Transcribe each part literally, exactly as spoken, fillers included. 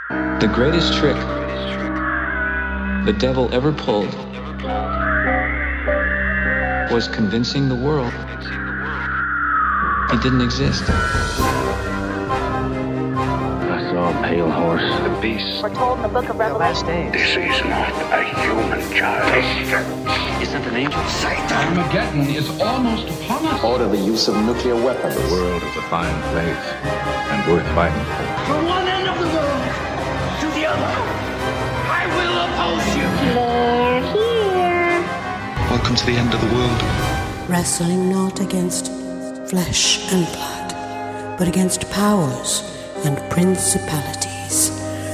The greatest trick the devil ever pulled was convincing the world he didn't exist. I saw a pale horse. The beast. We're told in the book of Revelation. This is not a human child. Isn't an angel Satan? Armageddon is almost upon us. Order the use of nuclear weapons. The world is a fine place and worth fighting for. From one end of the world to the other, I will oppose you. They're here. Welcome to the end of the world. Wrestling not against flesh and blood, but against powers and principalities.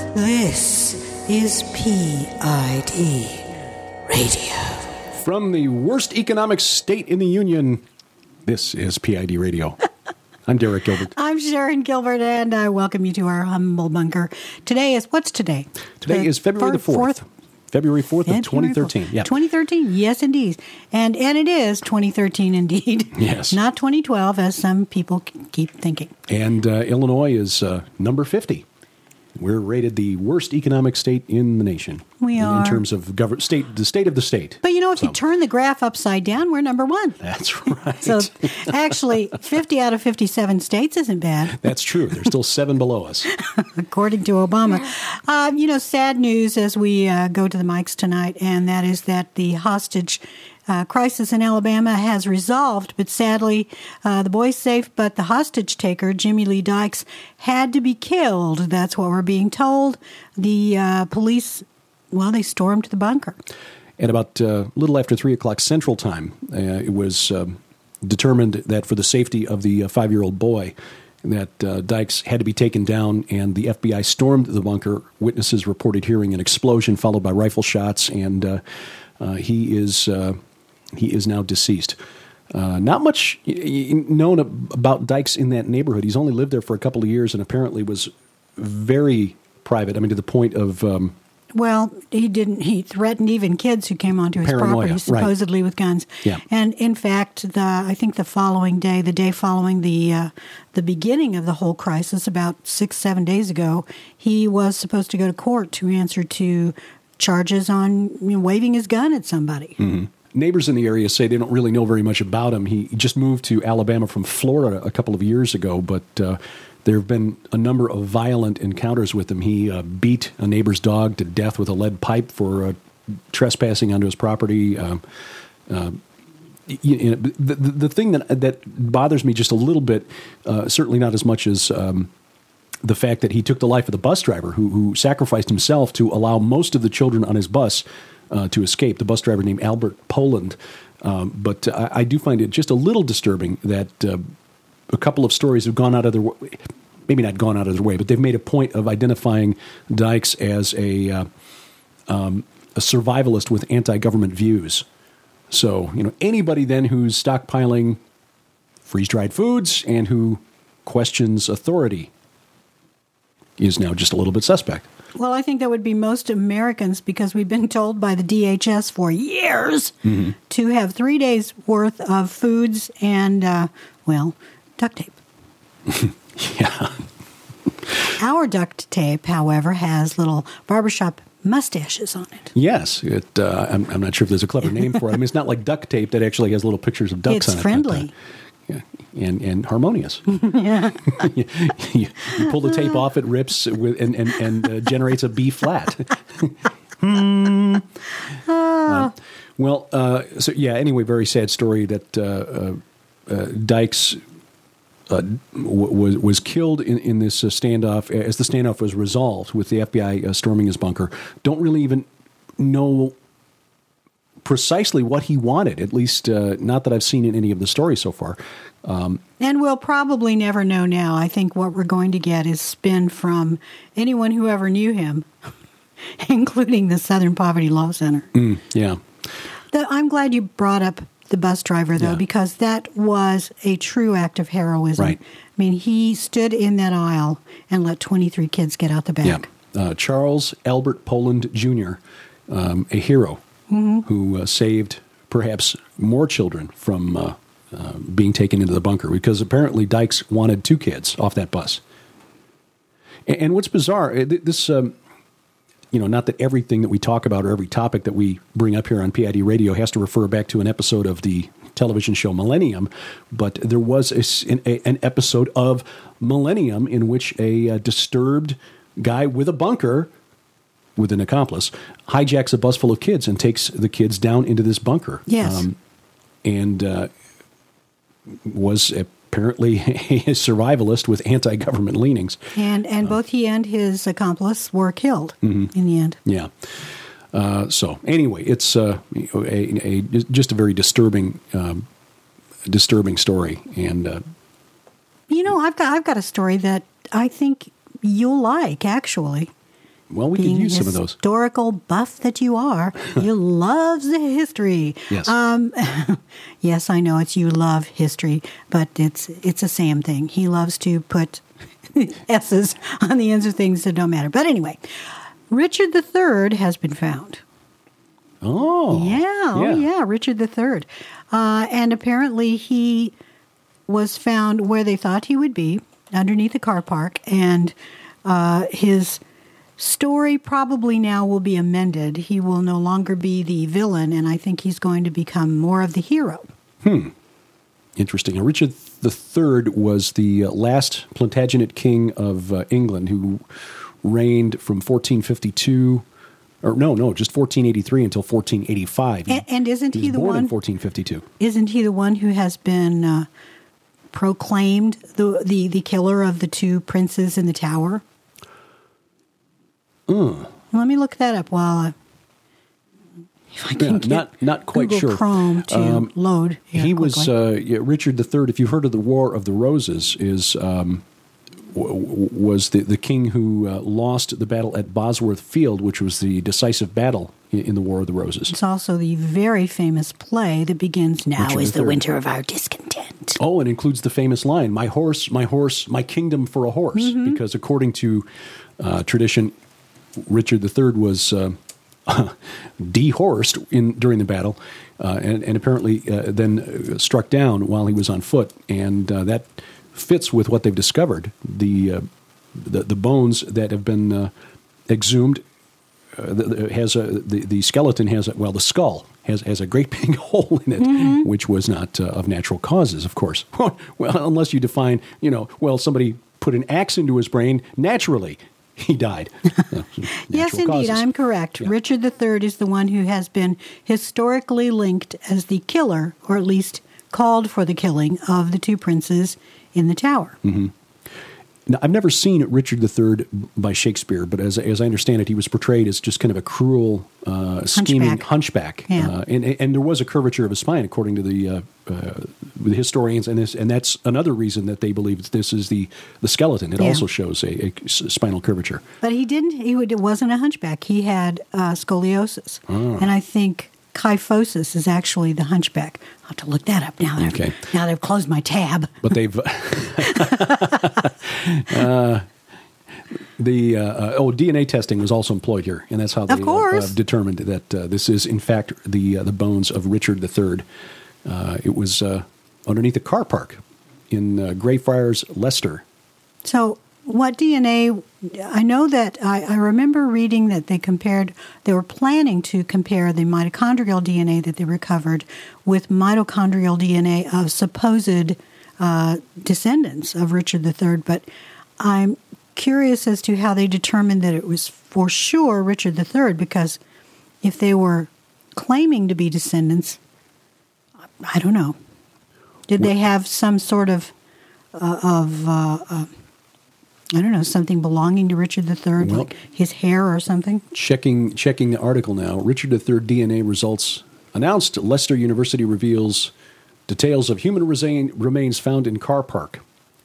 This is P I D Radio. From the worst economic state in the Union, this is P I D Radio. I'm Derek Gilbert. I'm Sharon Gilbert, and I welcome you to our humble bunker. Today is, what's today? Today the is February the fourth. fourth? February fourth of twenty thirteen. Yeah. twenty thirteen, yes, indeed. And and it is twenty thirteen indeed. Yes. Not twenty twelve, as some people keep thinking. And uh, Illinois is uh, number fifty. We're rated the worst economic state in the nation. We in, are. In terms of gov- state, the state of the state. But you know, if so. you turn the graph upside down, we're number one. That's right. So actually, fifty out of fifty-seven states isn't bad. That's true. There's still seven below us. According to Obama. Uh, you know, sad news as we uh, go to the mics tonight, and that is that the hostage Uh, crisis in Alabama has resolved, but sadly, uh, the boy's safe, but the hostage taker, Jimmy Lee Dykes, had to be killed. That's what we're being told. The uh, police, well, they stormed the bunker. At about uh, a little after three o'clock Central Time, uh, it was um, determined that for the safety of the uh, five-year-old boy, that uh, Dykes had to be taken down, and the F B I stormed the bunker. Witnesses reported hearing an explosion followed by rifle shots, and uh, uh, he is... Uh, He is now deceased. Uh, not much known about Dykes in that neighborhood. He's only lived there for a couple of years and apparently was very private. I mean, to the point of... Um, well, he didn't. He threatened even kids who came onto his paranoia, property, supposedly right. with guns. Yeah. And in fact, the I think the following day, the day following the uh, the beginning of the whole crisis, about six, seven days ago, he was supposed to go to court to answer to charges on you know, waving his gun at somebody. Mm-hmm. Neighbors in the area say they don't really know very much about him. He just moved to Alabama from Florida a couple of years ago, but uh, there have been a number of violent encounters with him. He uh, beat a neighbor's dog to death with a lead pipe for uh, trespassing onto his property. Um, uh, you, you know, the, the thing that that bothers me just a little bit, uh, certainly not as much as um, the fact that he took the life of the bus driver who, who sacrificed himself to allow most of the children on his bus Uh, to escape, the bus driver named Albert Poland. Um, but I, I do find it just a little disturbing that uh, a couple of stories have gone out of their way, maybe not gone out of their way, but they've made a point of identifying Dykes as a, uh, um, a survivalist with anti-government views. So, you know, anybody then who's stockpiling freeze-dried foods and who questions authority is now just a little bit suspect. Well, I think that would be most Americans because we've been told by the D H S for years mm-hmm. to have three days' worth of foods and, uh, well, duct tape. Yeah. Our duct tape, however, has little barbershop mustaches on it. Yes. It, uh, I'm, I'm not sure if there's a clever name for it. I mean, it's not like duct tape that actually has little pictures of ducks it's on it. It's friendly. But, uh, yeah, and, and harmonious. Yeah. you, you, you pull the tape off, it rips with, and, and, and uh, generates a B flat. hmm. uh, well, uh, so yeah, anyway, very sad story that uh, uh, uh, Dykes uh, w- was, was killed in, in this uh, standoff as the standoff was resolved with the F B I uh, storming his bunker. Don't really even know precisely what he wanted, at least uh, not that I've seen in any of the stories so far. Um, and we'll probably never know now. I think what we're going to get is spin from anyone who ever knew him, including the Southern Poverty Law Center. Mm, yeah. The, I'm glad you brought up the bus driver, though, yeah. because that was a true act of heroism. Right. I mean, he stood in that aisle and let twenty-three kids get out the back. Yeah. Uh, Charles Albert Poland Junior, um, a hero. Mm-hmm. Who uh, saved perhaps more children from uh, uh, being taken into the bunker, because apparently Dykes wanted two kids off that bus. And, and what's bizarre, this, um, you know, not that everything that we talk about or every topic that we bring up here on P I D Radio has to refer back to an episode of the television show Millennium, but there was a, an, an episode of Millennium in which a uh, disturbed guy with a bunker, with an accomplice, hijacks a bus full of kids and takes the kids down into this bunker. Yes. Um, and uh, was apparently a survivalist with anti-government leanings. And and uh, both he and his accomplice were killed mm-hmm. in the end. Yeah. Uh, so anyway, it's uh, a, a just a very disturbing, um, disturbing story. And uh, you know, I've got I've got a story that I think you'll like. Actually, well, we Being could use the some of those. Historical buff that you are, you love the history. Yes, um, yes, I know it's you love history, but it's it's a Sam thing. He loves to put S's on the ends of things that don't matter. But anyway. Richard the Third has been found. Oh. Yeah, yeah. oh yeah, Richard the Third. Uh, and apparently he was found where they thought he would be, underneath a car park. And uh, his story probably now will be amended. He will no longer be the villain, and I think he's going to become more of the hero. Hmm. Interesting. Now, Richard the Third was the last Plantagenet king of uh, England who reigned from fourteen fifty-two, or no, no, just fourteen eighty-three until fourteen eighty-five. And, and isn't he, he was the born one? in fourteen fifty-two. Isn't he the one who has been uh, proclaimed the, the the killer of the two princes in the tower? Uh. Let me look that up while I, if I can Yeah, get not not quite Google sure. Chrome to Um, load. Here he quickly. was uh, yeah, Richard the Third. If you've heard of the War of the Roses, is um, w- was the the king who uh, lost the battle at Bosworth Field, which was the decisive battle in, in the War of the Roses. It's also the very famous play that begins, "Now Richard is the the Third. winter of our discontent." Oh, it includes the famous line, "My horse, my horse, my kingdom for a horse," Mm-hmm. because according to uh, tradition, Richard the Third was uh, dehorsed in during the battle, uh, and, and apparently uh, then uh, struck down while he was on foot, and uh, that fits with what they've discovered. The uh, the, the bones that have been uh, exhumed uh, the, has a the, the skeleton has a, well the skull has has a great big hole in it, Mm-hmm. which was not uh, of natural causes, of course. Well, unless you define, you know, well, somebody put an axe into his brain naturally. He died. Yes, indeed, causes. I'm correct. Yeah. Richard the Third is the one who has been historically linked as the killer, or at least called for the killing, of the two princes in the tower. Mm-hmm. Now, I've never seen Richard the Third by Shakespeare, but as as I understand it, he was portrayed as just kind of a cruel, uh, scheming Hunchback. hunchback. Yeah. Uh, and and there was a curvature of his spine, according to the uh, uh, the historians, and this and that's another reason that they believe that this is the the skeleton. It Yeah. also shows a, a s- spinal curvature. But he didn't. He would, it wasn't a hunchback. He had uh, scoliosis, Oh. and I think kyphosis is actually the hunchback. I'll have to look that up now. That Okay. I've, now that I've closed my tab. But they've uh, the uh, uh, oh D N A testing was also employed here, and that's how they Of course. Uh, uh, determined that uh, this is in fact the uh, the bones of Richard the Third. Uh, it was uh, underneath a car park in uh, Greyfriars, Leicester. So, what D N A? I know that I, I remember reading that they compared. They were planning to compare the mitochondrial D N A that they recovered with mitochondrial D N A of supposed uh, descendants of Richard the Third. But I'm curious as to how they determined that it was for sure Richard the Third, because if they were claiming to be descendants, I don't know. Did they have some sort of uh, of uh, uh, I don't know, something belonging to Richard the Third, Well, like his hair or something? Checking checking the article now, Richard the Third D N A results announced. Leicester University reveals details of human resa- remains found in car park.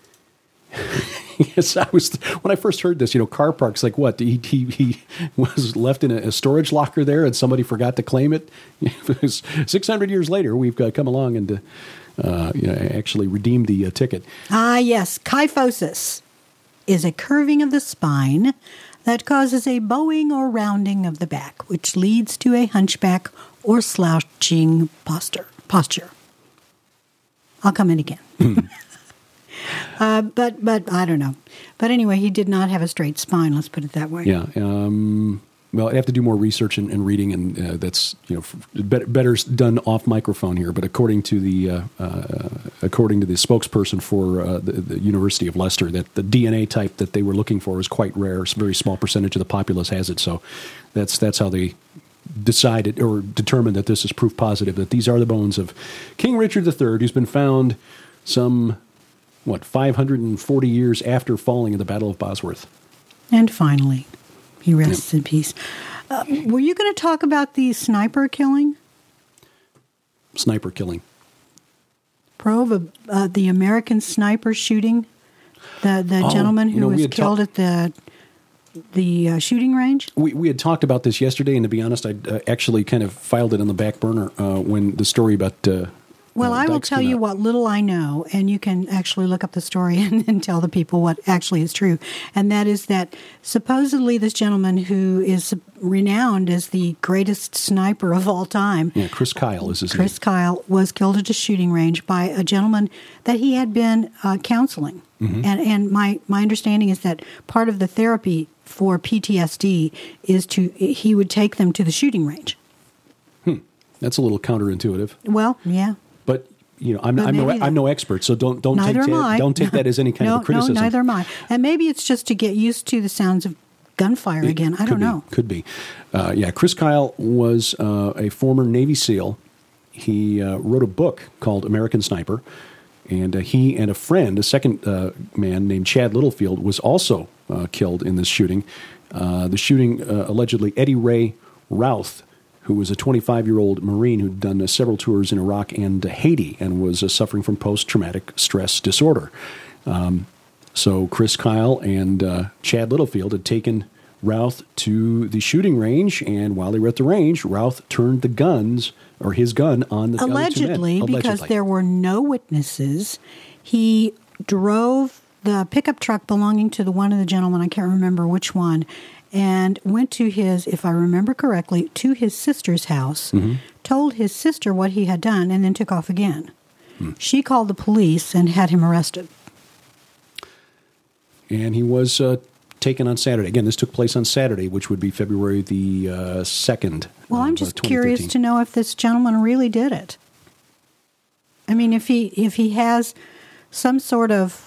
Yes, I was when I first heard this. You know, car parks like what? He he, he was left in a, a storage locker there, and somebody forgot to claim it. It was six hundred years later, we've uh, come along and uh, uh, you know, actually redeemed the uh, ticket. Ah, yes, kyphosis is a curving of the spine that causes a bowing or rounding of the back, which leads to a hunchback or slouching posture. Posture. I'll come in again. Uh, but but I don't know. But anyway, he did not have a straight spine. Let's put it that way. Yeah. Um, well, I have to do more research and, and reading, and uh, that's you know better, better done off microphone here. But according to the uh, uh, according to the spokesperson for uh, the, the University of Leicester, that the D N A type that they were looking for is quite rare. It's a very small percentage of the populace has it. So that's that's how they decided or determined that this is proof positive that these are the bones of King Richard the Third, who's been found some what five hundred forty years after falling in the Battle of Bosworth. And finally, he rests yep. in peace. Uh, were you going to talk about the sniper killing? Sniper killing. Prove uh, the American sniper shooting, the the oh, gentleman who you know, was killed ta- at the the uh, shooting range. We we had talked about this yesterday, and to be honest, I uh, actually kind of filed it on the back burner uh, when the story about. Uh, Well, uh, I will Dykes tell you out. what little I know, and you can actually look up the story and, and tell the people what actually is true. And that is that supposedly this gentleman who is renowned as the greatest sniper of all time. Yeah, Chris Kyle is his Chris name. Kyle was killed at a shooting range by a gentleman that he had been uh, counseling. Mm-hmm. And and my, my understanding is that part of the therapy for P T S D is to he would take them to the shooting range. Hmm. That's a little counterintuitive. Well, yeah. But you know, I'm, I'm no that, I'm no expert, so don't don't take that, don't take that as any kind no, of a criticism. No, neither am I. And maybe it's just to get used to the sounds of gunfire it again. I don't be, know. Could be. Uh, yeah, Chris Kyle was uh, a former Navy SEAL. He uh, wrote a book called American Sniper, and uh, he and a friend, a second uh, man named Chad Littlefield, was also uh, killed in this shooting. Uh, the shooting uh, allegedly Eddie Ray Routh, who was a twenty-five-year-old Marine who'd done uh, several tours in Iraq and uh, Haiti and was uh, suffering from post-traumatic stress disorder. Um, so Chris Kyle and uh, Chad Littlefield had taken Routh to the shooting range, and while they were at the range, Routh turned the guns, or his gun, on the Allegedly, other two men. because Allegedly. There were no witnesses. He drove the pickup truck belonging to the one of the gentlemen, I can't remember which one, and went to his, if I remember correctly, to his sister's house, mm-hmm. told his sister what he had done, and then took off again. Hmm. She called the police and had him arrested. And he was uh, taken on Saturday. Again, this took place on Saturday, which would be February the uh, second. Well, I'm just uh, curious to know if this gentleman really did it. I mean, if he if he has some sort of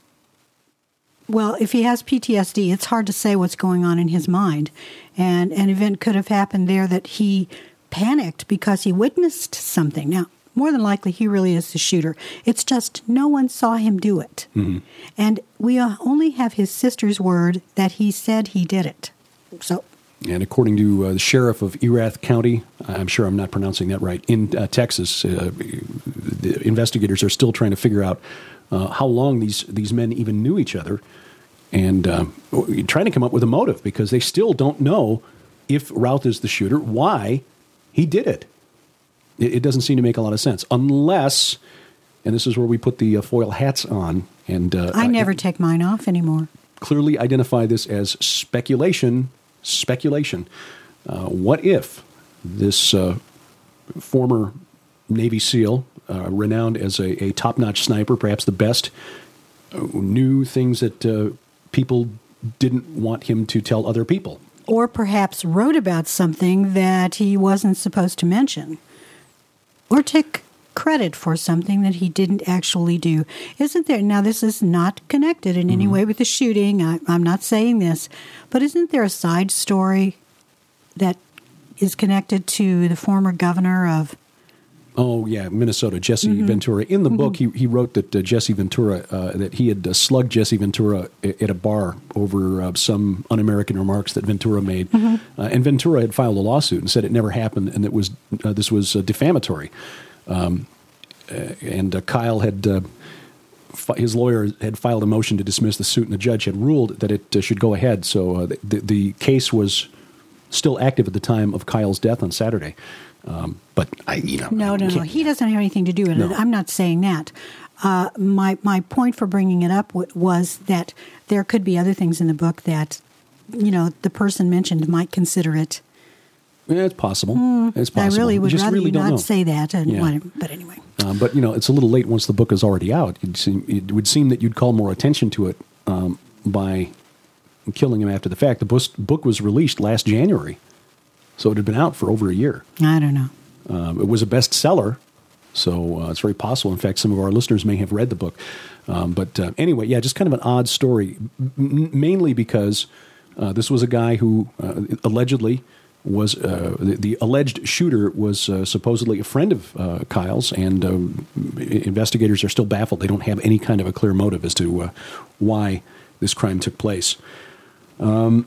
Well, if he has P T S D, it's hard to say what's going on in his mind. And an event could have happened there that he panicked because he witnessed something. Now, more than likely, he really is the shooter. It's just no one saw him do it. Mm-hmm. And we only have his sister's word that he said he did it. So, and according to uh, the sheriff of Erath County, I'm sure I'm not pronouncing that right, in uh, Texas, uh, the investigators are still trying to figure out Uh, how long these, these men even knew each other, and uh, trying to come up with a motive, because they still don't know if Routh is the shooter, why he did it. It, it doesn't seem to make a lot of sense, unless, and this is where we put the uh, foil hats on, and uh, I never uh, take mine off anymore. Clearly identify this as speculation, speculation. Uh, what if this uh, former Navy SEAL, Uh, renowned as a, a top-notch sniper, perhaps the best, uh, knew things that uh, people didn't want him to tell other people. Or perhaps wrote about something that he wasn't supposed to mention. Or took credit for something that he didn't actually do. Isn't there, now this is not connected in any mm-hmm. way with the shooting, I, I'm not saying this, but isn't there a side story that is connected to the former governor of Oh, yeah, Minnesota, Jesse mm-hmm. Ventura. In the mm-hmm. book, he he wrote that uh, Jesse Ventura, uh, that he had uh, slugged Jesse Ventura at a bar over uh, some un-American remarks that Ventura made. Mm-hmm. Uh, and Ventura had filed a lawsuit and said it never happened, and it was uh, this was uh, defamatory. Um, uh, and uh, Kyle had, uh, fi- his lawyer had filed a motion to dismiss the suit, and the judge had ruled that it uh, should go ahead. So uh, the, the case was still active at the time of Kyle's death on Saturday. Um, but I, you know, no, no, no. He doesn't have anything to do with no. it. I'm not saying that. Uh, my my point for bringing it up w- was that there could be other things in the book that, you know, the person mentioned might consider it Yeah, it's possible. Mm, it's possible. I really would rather really you not know. say that. And yeah. want, but anyway. Um, but, you know, it's a little late once the book is already out. It'd seem, it would seem that you'd call more attention to it um, by killing him after the fact. The book was released last January, so it had been out for over a year. I don't know. Um, it was a bestseller, so uh, it's very possible. In fact, some of our listeners may have read the book. Um, but uh, anyway, yeah, just kind of an odd story, m- mainly because uh, this was a guy who uh, allegedly was uh, the, the alleged shooter was uh, supposedly a friend of uh, Kyle's, and uh, investigators are still baffled. They don't have any kind of a clear motive as to uh, why this crime took place. Um,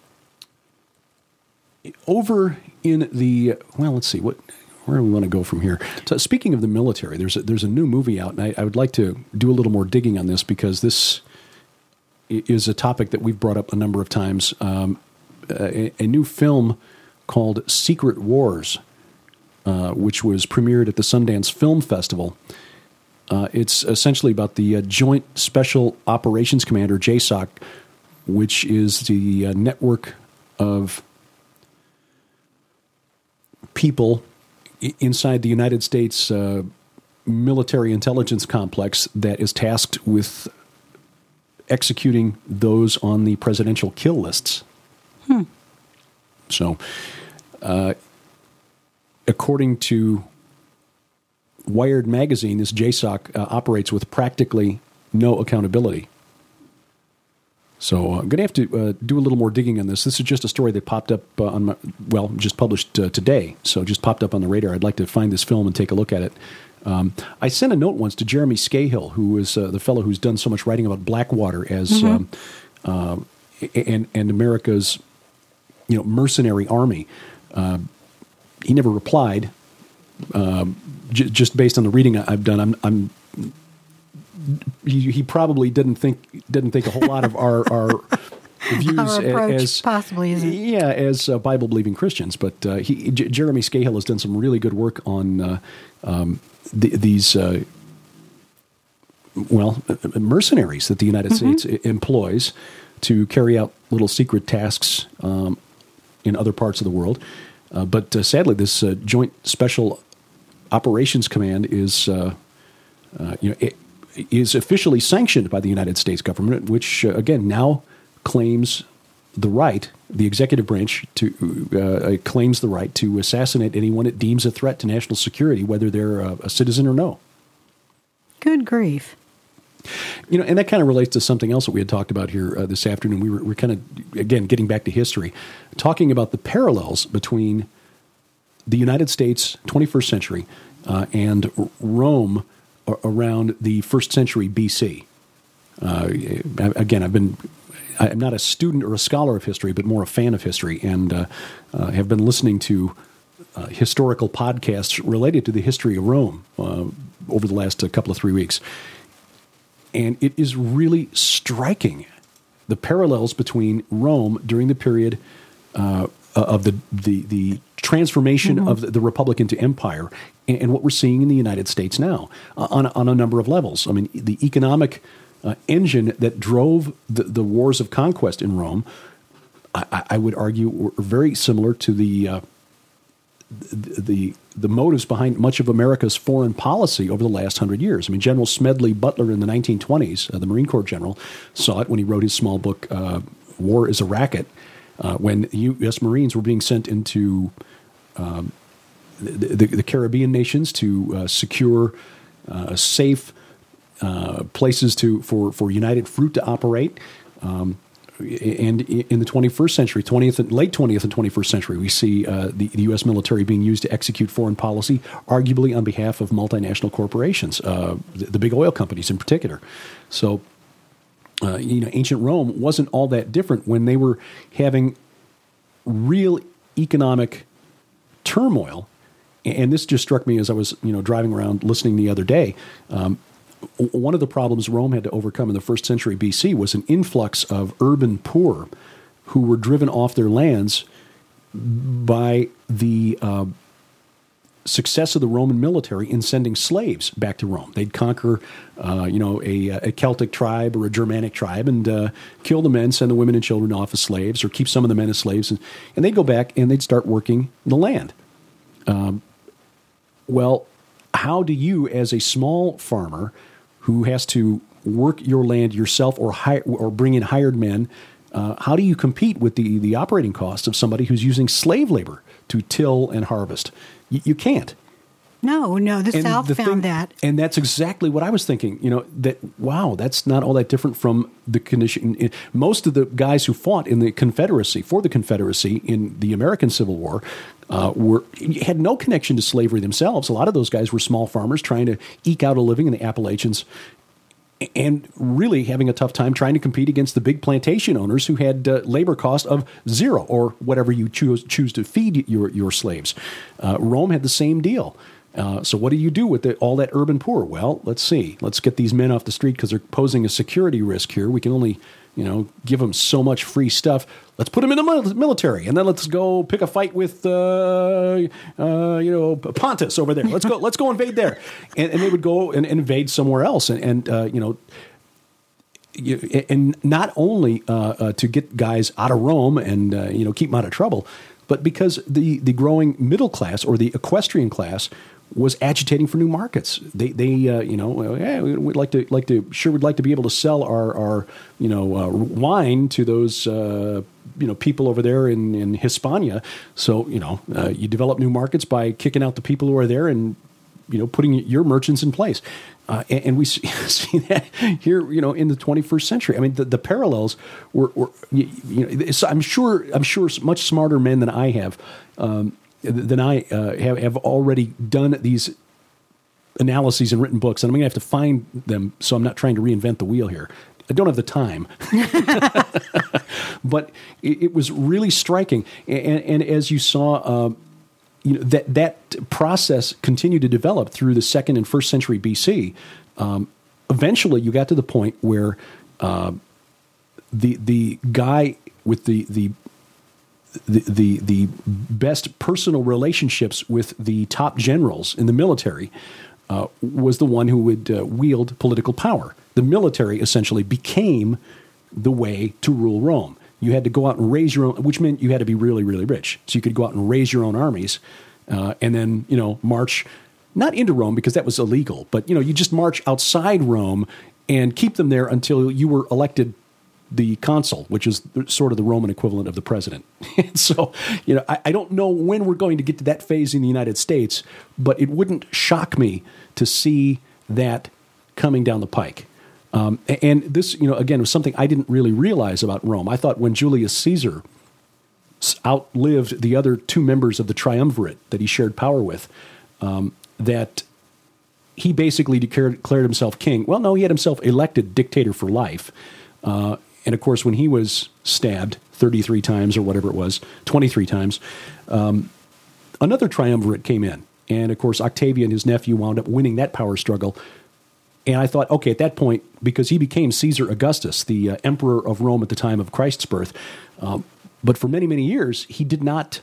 over in the well, let's see what where do we want to go from here. So, speaking of the military, there's a, there's a new movie out, and I, I would like to do a little more digging on this because this is a topic that we've brought up a number of times. Um, a, a new film called Secret Wars, uh, which was premiered at the Sundance Film Festival. Uh, it's essentially about the uh, Joint Special Operations Commander, J SOC, which is the uh, network of people I- inside the United States uh, military intelligence complex that is tasked with executing those on the presidential kill lists. Hmm. So, uh, according to Wired magazine, this J SOC uh, operates with practically no accountability. So uh, I'm going to have to uh, do a little more digging on this. This is just a story that popped up uh, on my, well, just published uh, today. So just popped up on the radar. I'd like to find this film and take a look at it. Um, I sent a note once to Jeremy Scahill, who is uh, the fellow who's done so much writing about Blackwater as mm-hmm. um, uh, and and America's you know mercenary army. Uh, he never replied. Uh, j- just based on the reading I've done, I'm, I'm he, he probably didn't think didn't think a whole lot of our our views our approach as possibly isn't. Yeah, as uh, Bible believing Christians. But uh, he J- Jeremy Scahill has done some really good work on uh, um, the, these uh, well mercenaries that the United mm-hmm. States employs to carry out little secret tasks um, in other parts of the world. Uh, but uh, sadly, this uh, Joint Special Operations Command is, uh, uh, you know, it is officially sanctioned by the United States government, which uh, again now claims the right, the executive branch to uh, claims the right to assassinate anyone it deems a threat to national security, whether they're a, a citizen or no. Good grief. You know, and that kind of relates to something else that we had talked about here uh, this afternoon. We were, we're kind of, again, getting back to history, talking about the parallels between the United States, twenty-first century, uh, and Rome around the first century B C. Uh, again, I've been, I'm not a student or a scholar of history, but more a fan of history, and uh, uh, have been listening to uh, historical podcasts related to the history of Rome uh, over the last uh, couple of three weeks. And it is really striking, the parallels between Rome during the period uh, of the, the, the transformation mm-hmm. of the, the Republic into empire and, and what we're seeing in the United States now uh, on, on a number of levels. I mean, the economic uh, engine that drove the, the wars of conquest in Rome, I, I would argue, were very similar to the uh, the, the the motives behind much of America's foreign policy over the last hundred years. I mean, General Smedley Butler in the nineteen twenties, uh, the Marine Corps general, saw it when he wrote his small book, uh, War is a Racket, uh, when U S Marines were being sent into um, the, the, the Caribbean nations to uh, secure uh, safe uh, places to for, for United Fruit to operate. Um, And in the twenty-first century, twentieth and late twentieth and twenty-first century, we see uh, the, the U S military being used to execute foreign policy, arguably on behalf of multinational corporations, uh, the, the big oil companies in particular. So, uh, you know, ancient Rome wasn't all that different when they were having real economic turmoil. And this just struck me as I was, you know, driving around listening the other day. Um, One of the problems Rome had to overcome in the first century B C was an influx of urban poor who were driven off their lands by the uh, success of the Roman military in sending slaves back to Rome. They'd conquer, uh, you know, a, a Celtic tribe or a Germanic tribe and uh, kill the men, send the women and children off as slaves, or keep some of the men as slaves, and, and they'd go back and they'd start working the land. Um, well, how do you, as a small farmer who has to work your land yourself or hire, or bring in hired men, uh, how do you compete with the, the operating costs of somebody who's using slave labor to till and harvest? You, you can't. No, no, the and South the found thing, that. And that's exactly what I was thinking. You know, that, wow, that's not all that different from the condition. Most of the guys who fought in the Confederacy, for the Confederacy in the American Civil War, uh, were had no connection to slavery themselves. A lot of those guys were small farmers trying to eke out a living in the Appalachians and really having a tough time trying to compete against the big plantation owners who had uh, labor cost of zero or whatever you choose choose to feed your, your slaves. Uh, Rome had the same deal. Uh, so what do you do with the, all that urban poor? Well, let's see. Let's get these men off the street because they're posing a security risk here. We can only, you know, give them so much free stuff. Let's put them in the military, and then let's go pick a fight with, uh, uh, you know, Pontus over there. Let's go. Let's go invade there, and, and they would go and, and invade somewhere else, and, and uh, you know. You, and not only uh, uh, to get guys out of Rome and uh, you know keep them out of trouble, but because the, the growing middle class or the equestrian class was agitating for new markets. They they uh, you know yeah, we'd like to like to sure would like to be able to sell our our you know uh, wine to those uh, you know people over there in, in Hispania. So you know uh, you develop new markets by kicking out the people who are there and you know putting your merchants in place. Uh, and, and we see, see that here, you know, in the twenty-first century. I mean, the, the parallels were, were you, you know, I'm sure, I'm sure, much smarter men than I have, um, than I uh, have, have already done these analyses and written books, and I'm going to have to find them. So I'm not trying to reinvent the wheel here. I don't have the time, but it, it was really striking. And, and as you saw. Uh, You know, that that process continued to develop through the second and first century B C. Um, eventually, you got to the point where uh, the the guy with the the, the the the best personal relationships with the top generals in the military uh, was the one who would uh, wield political power. The military essentially became the way to rule Rome. You had to go out and raise your own, which meant you had to be really, really rich. So you could go out and raise your own armies, uh, and then you know march not into Rome because that was illegal, but you know you just march outside Rome and keep them there until you were elected the consul, which is sort of the Roman equivalent of the president. And so you know I, I don't know when we're going to get to that phase in the United States, but it wouldn't shock me to see that coming down the pike. Um, and this, you know, again, was something I didn't really realize about Rome. I thought when Julius Caesar outlived the other two members of the triumvirate that he shared power with, um, that he basically declared, declared himself king. Well, no, he had himself elected dictator for life. Uh, and of course, when he was stabbed thirty-three times or whatever it was, twenty-three times, um, another triumvirate came in. And of course, Octavian, his nephew, wound up winning that power struggle. And I thought, okay, at that point, because he became Caesar Augustus, the uh, emperor of Rome at the time of Christ's birth, um, but for many, many years, he did not,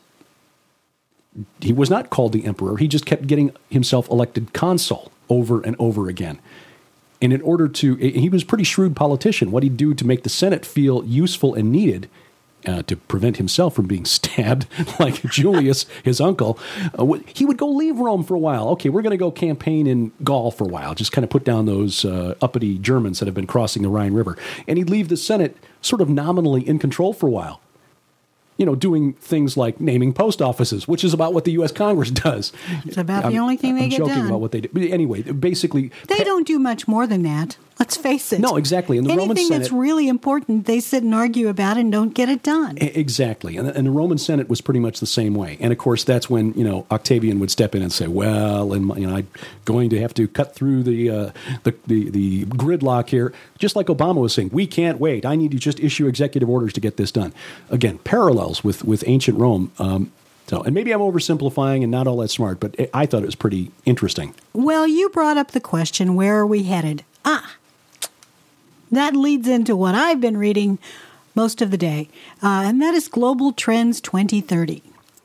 he was not called the emperor. He just kept getting himself elected consul over and over again. And in order to, he was a pretty shrewd politician. What he'd do to make the Senate feel useful and needed Uh, to prevent himself from being stabbed like Julius, his uncle, uh, he would go leave Rome for a while. Okay, we're going to go campaign in Gaul for a while, just kind of put down those uh, uppity Germans that have been crossing the Rhine River. And he'd leave the Senate sort of nominally in control for a while. You know, doing things like naming post offices, which is about what the U S Congress does. It's about I'm, the only thing they I'm get joking done. about what they do. But anyway, basically... They don't do much more than that. Let's face it. No, exactly. And the Anything Roman Senate, that's really important, they sit and argue about and don't get it done. Exactly. And, and the Roman Senate was pretty much the same way. And of course, that's when, you know, Octavian would step in and say, well, and you know, I'm going to have to cut through the, uh, the, the, the gridlock here. Just like Obama was saying, we can't wait. I need to just issue executive orders to get this done. Again, parallels with, with ancient Rome. Um, So, and maybe I'm oversimplifying and not all that smart, but I thought it was pretty interesting. Well, you brought up the question, where are we headed? Ah, that leads into what I've been reading most of the day, uh, and that is Global Trends twenty thirty.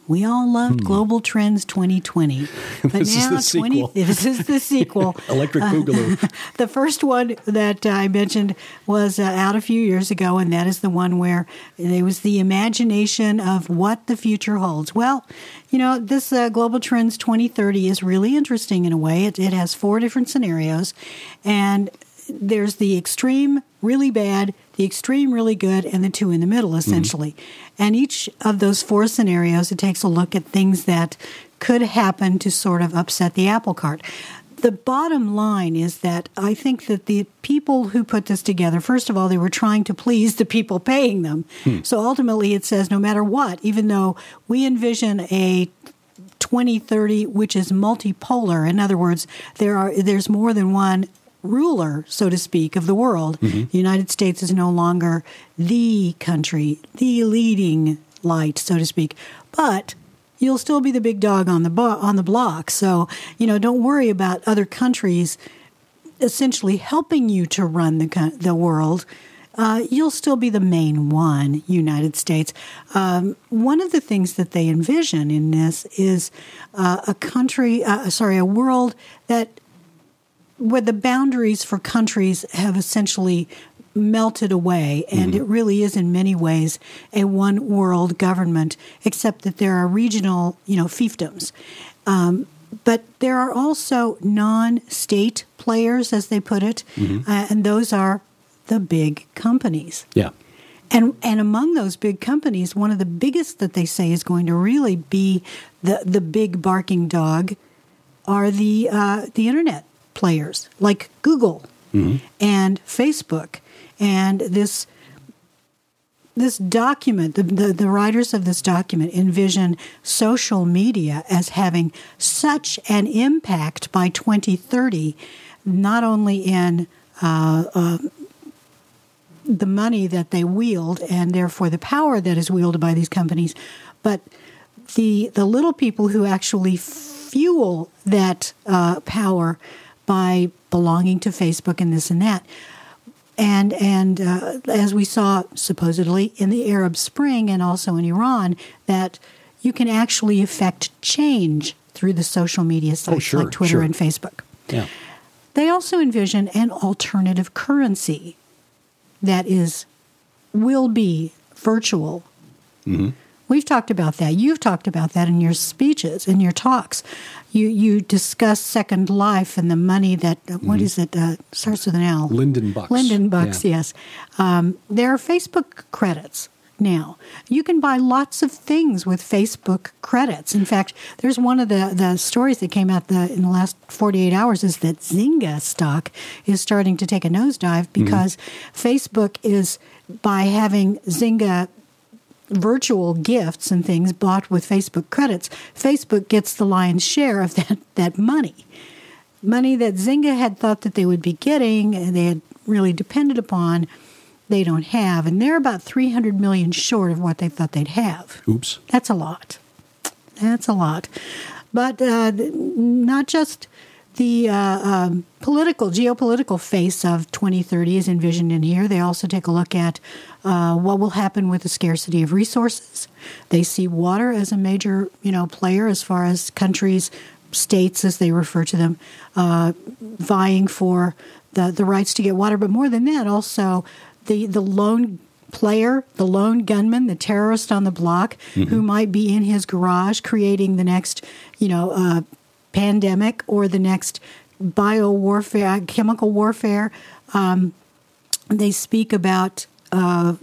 We all loved hmm. Global Trends twenty twenty. But this now is the twenty, sequel. This is the sequel. Electric Boogaloo. Uh, the first one that I mentioned was uh, out a few years ago, and that is the one where there was the imagination of what the future holds. Well, you know, this uh, Global Trends twenty thirty is really interesting in a way. It, it has four different scenarios, and there's the extreme, really bad, the extreme, really good, and the two in the middle, essentially. Mm-hmm. And each of those four scenarios, it takes a look at things that could happen to sort of upset the apple cart. The bottom line is that I think that the people who put this together, first of all, they were trying to please the people paying them. Hmm. So ultimately it says no matter what, even though we envision a twenty thirty which is multipolar, in other words, there are there's more than one ruler, so to speak, of the world. Mm-hmm. The United States is no longer the country, the leading light, so to speak. But you'll still be the big dog on the bo- on the block. So, you know, don't worry about other countries essentially helping you to run the co- the world. Uh, you'll still be the main one, United States. Um, one of the things that they envision in this is uh, a country, uh, sorry, a world that where the boundaries for countries have essentially melted away, and mm-hmm. it really is in many ways a one world government, except that there are regional, you know, fiefdoms. Um, but there are also non-state players, as they put it, mm-hmm. uh, and those are the big companies. Yeah. And and among those big companies, one of the biggest that they say is going to really be the the big barking dog are the uh, the internet players like Google mm-hmm. and Facebook. And this this document, the, the the writers of this document envision social media as having such an impact by twenty thirty, not only in uh, uh, the money that they wield and therefore the power that is wielded by these companies, but the the little people who actually fuel that uh, power by belonging to Facebook and this and that. And and uh, as we saw supposedly in the Arab Spring and also in Iran, that you can actually affect change through the social media sites oh, sure, like Twitter sure. and Facebook. Yeah. They also envision an alternative currency that is will be virtual. Mm-hmm. We've talked about that. You've talked about that in your speeches, in your talks. You you discuss Second Life and the money that, uh, mm-hmm. what is it, uh, starts with an L. Linden Bucks. Linden Bucks, yeah. yes. Um, there are Facebook credits now. You can buy lots of things with Facebook credits. In fact, there's one of the, the stories that came out the, in the last forty-eight hours is that Zynga stock is starting to take a nosedive because mm-hmm. Facebook is, by having Zynga virtual gifts and things bought with Facebook credits, Facebook gets the lion's share of that, that money. Money that Zynga had thought that they would be getting and they had really depended upon, they don't have. And they're about three hundred million dollars short of what they thought they'd have. Oops. That's a lot. That's a lot. But uh, not just the uh, um, political, geopolitical face of twenty thirty is envisioned in here. They also take a look at uh, what will happen with the scarcity of resources. They see water as a major, you know, player as far as countries, states, as they refer to them, uh, vying for the, the rights to get water. But more than that, also the, the lone player, the lone gunman, the terrorist on the block, mm-hmm. who might be in his garage creating the next, you know, uh, pandemic or the next bio warfare, chemical warfare. Um, they speak about uh,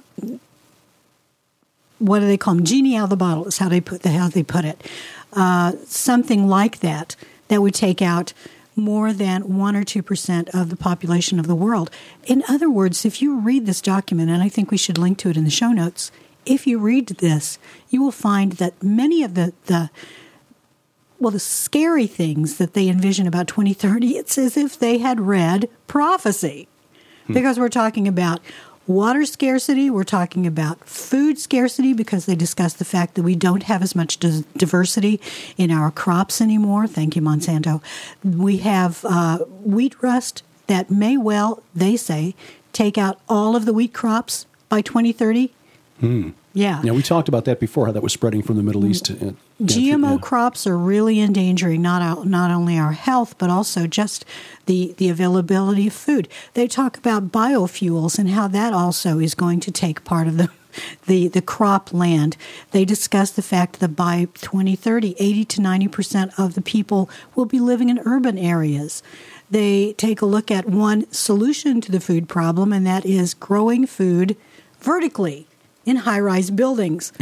what do they call them? Genie out of the bottle is how they put the how they put it. Uh, something like that that would take out more than one or two percent of the population of the world. In other words, if you read this document, and I think we should link to it in the show notes, if you read this, you will find that many of the the well, the scary things that they envision about twenty thirty, it's as if they had read prophecy. Hmm. Because we're talking about water scarcity, we're talking about food scarcity, because they discuss the fact that we don't have as much diversity in our crops anymore. Thank you, Monsanto. We have uh, wheat rust that may well, they say, take out all of the wheat crops by twenty thirty. Hmm. Yeah. Yeah, we talked about that before, how that was spreading from the Middle East. To, uh, G M O yeah. crops are really endangering not our, not only our health, but also just the, the availability of food. They talk about biofuels and how that also is going to take part of the the, the crop land. They discuss the fact that by twenty thirty, eighty to ninety percent of the people will be living in urban areas. They take a look at one solution to the food problem, and that is growing food vertically in high-rise buildings.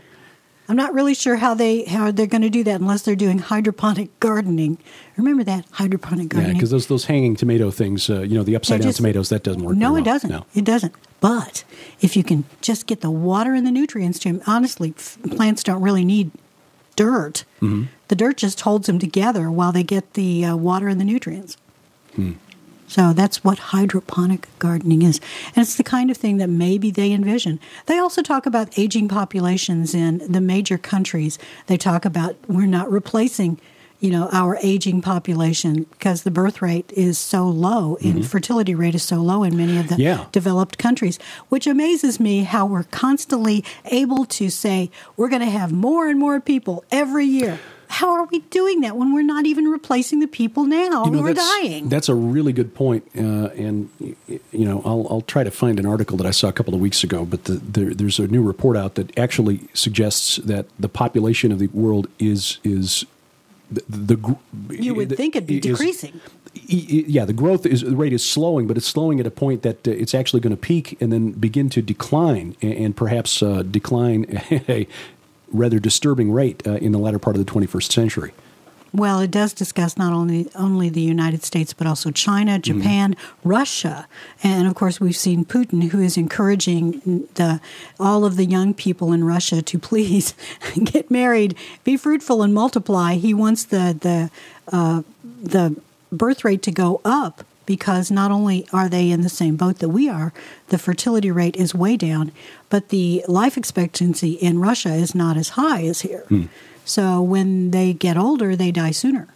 I'm not really sure how they how they're going to do that unless they're doing hydroponic gardening. Remember that hydroponic gardening? Yeah, because those those hanging tomato things, uh, you know, the upside down just, tomatoes, that doesn't work. No, very it well. doesn't. No. It doesn't. But if you can just get the water and the nutrients to them, honestly, f- plants don't really need dirt. Mm-hmm. The dirt just holds them together while they get the uh, water and the nutrients. Hmm. So that's what hydroponic gardening is. And it's the kind of thing that maybe they envision. They also talk about aging populations in the major countries. They talk about we're not replacing, you know, our aging population because the birth rate is so low and mm-hmm. fertility rate is so low in many of the yeah. developed countries, which amazes me how we're constantly able to say we're going to have more and more people every year. How are we doing that when we're not even replacing the people now you know, who are that's, dying? That's a really good point. Uh, and, you know, I'll, I'll try to find an article that I saw a couple of weeks ago, but the, there, there's a new report out that actually suggests that the population of the world is is the, the you would the, think it'd be is, decreasing. Yeah, the growth is the rate is slowing, but it's slowing at a point that uh, it's actually going to peak and then begin to decline, and, and perhaps uh, decline at a rather disturbing rate uh, in the latter part of the twenty-first century. Well, it does discuss not only only the United States, but also China, Japan, mm-hmm. Russia. And, of course, we've seen Putin, who is encouraging the all of the young people in Russia to please get married, be fruitful, and multiply. He wants the, the, uh, the birth rate to go up because not only are they in the same boat that we are, the fertility rate is way down, but the life expectancy in Russia is not as high as here. Hmm. So when they get older, they die sooner.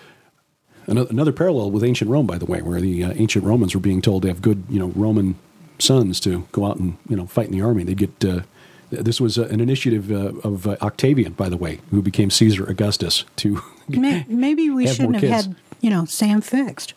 Another parallel with ancient Rome, by the way, where the uh, ancient Romans were being told to have good, you know, Roman sons to go out and, you know, fight in the army. They'd get. Uh, this was uh, an initiative uh, of uh, Octavian, by the way, who became Caesar Augustus. To maybe we have shouldn't have kids. had, you know, Sam fixed.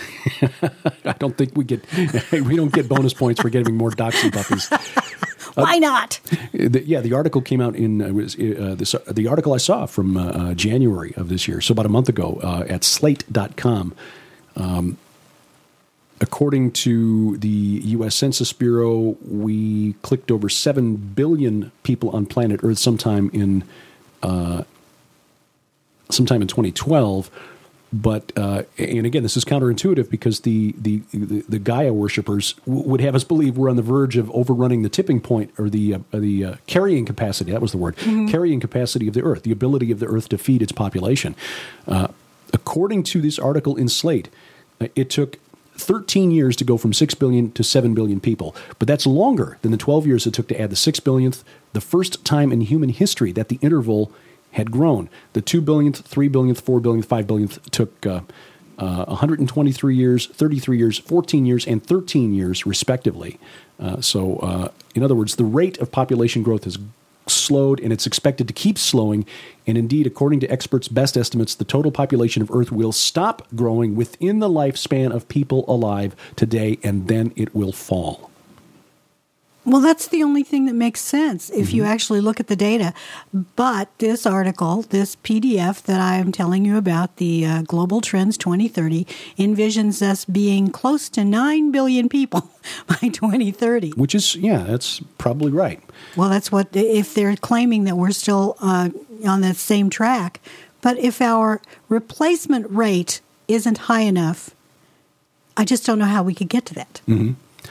I don't think we get we don't get bonus points for getting more doxy puppies. Why not? Uh, the, yeah, the article came out in uh, was, uh, this, uh, the article I saw from uh, uh, January of this year, so about a month ago, uh, at slate dot com. Um, according to the U S Census Bureau, we clicked over seven billion people on planet Earth sometime in uh, sometime in twenty twelve. But uh, and again, this is counterintuitive because the the the, the Gaia worshippers w- would have us believe we're on the verge of overrunning the tipping point or the uh, the uh, carrying capacity. That was the word. Mm-hmm. Carrying capacity of the Earth, the ability of the Earth to feed its population. Uh, according to this article in Slate, uh, it took thirteen years to go from six billion to seven billion people. But that's longer than the twelve years it took to add the six billionth, the first time in human history that the interval had grown. The two billionth, three billionth, four billionth, five billionth took uh, uh, one hundred twenty-three years, thirty-three years, fourteen years, and thirteen years, respectively. Uh, so, uh, in other words, the rate of population growth has slowed, and it's expected to keep slowing. And indeed, according to experts' best estimates, the total population of Earth will stop growing within the lifespan of people alive today, and then it will fall. Well, that's the only thing that makes sense if mm-hmm. you actually look at the data. But this article, this P D F that I am telling you about, the uh, Global Trends twenty thirty, envisions us being close to nine billion people by twenty thirty. Which is, yeah, that's probably right. Well, that's what, if they're claiming that we're still uh, on that same track. But if our replacement rate isn't high enough, I just don't know how we could get to that. Mm-hmm.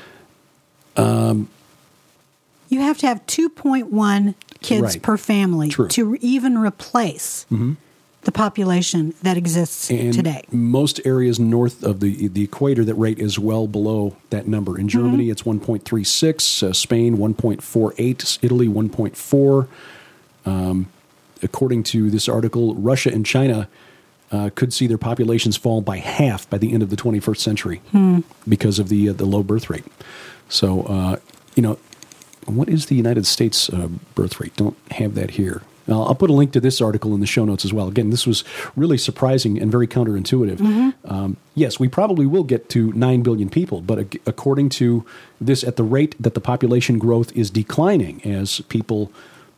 Um. You have to have two point one kids right. per family True. to even replace mm-hmm. the population that exists and today. Most areas north of the the equator, that rate is well below that number. In Germany, mm-hmm. it's one point three six, uh, Spain, one point four eight, Italy, one point four. Um, according to this article, Russia and China uh, could see their populations fall by half by the end of the twenty-first century hmm. because of the, uh, the low birth rate. So, uh, you know, what is the United States uh, birth rate? Don't have that here. Uh, I'll put a link to this article in the show notes as well. Again, this was really surprising and very counterintuitive. Mm-hmm. Um, yes, we probably will get to nine billion people, but ag- according to this, at the rate that the population growth is declining as people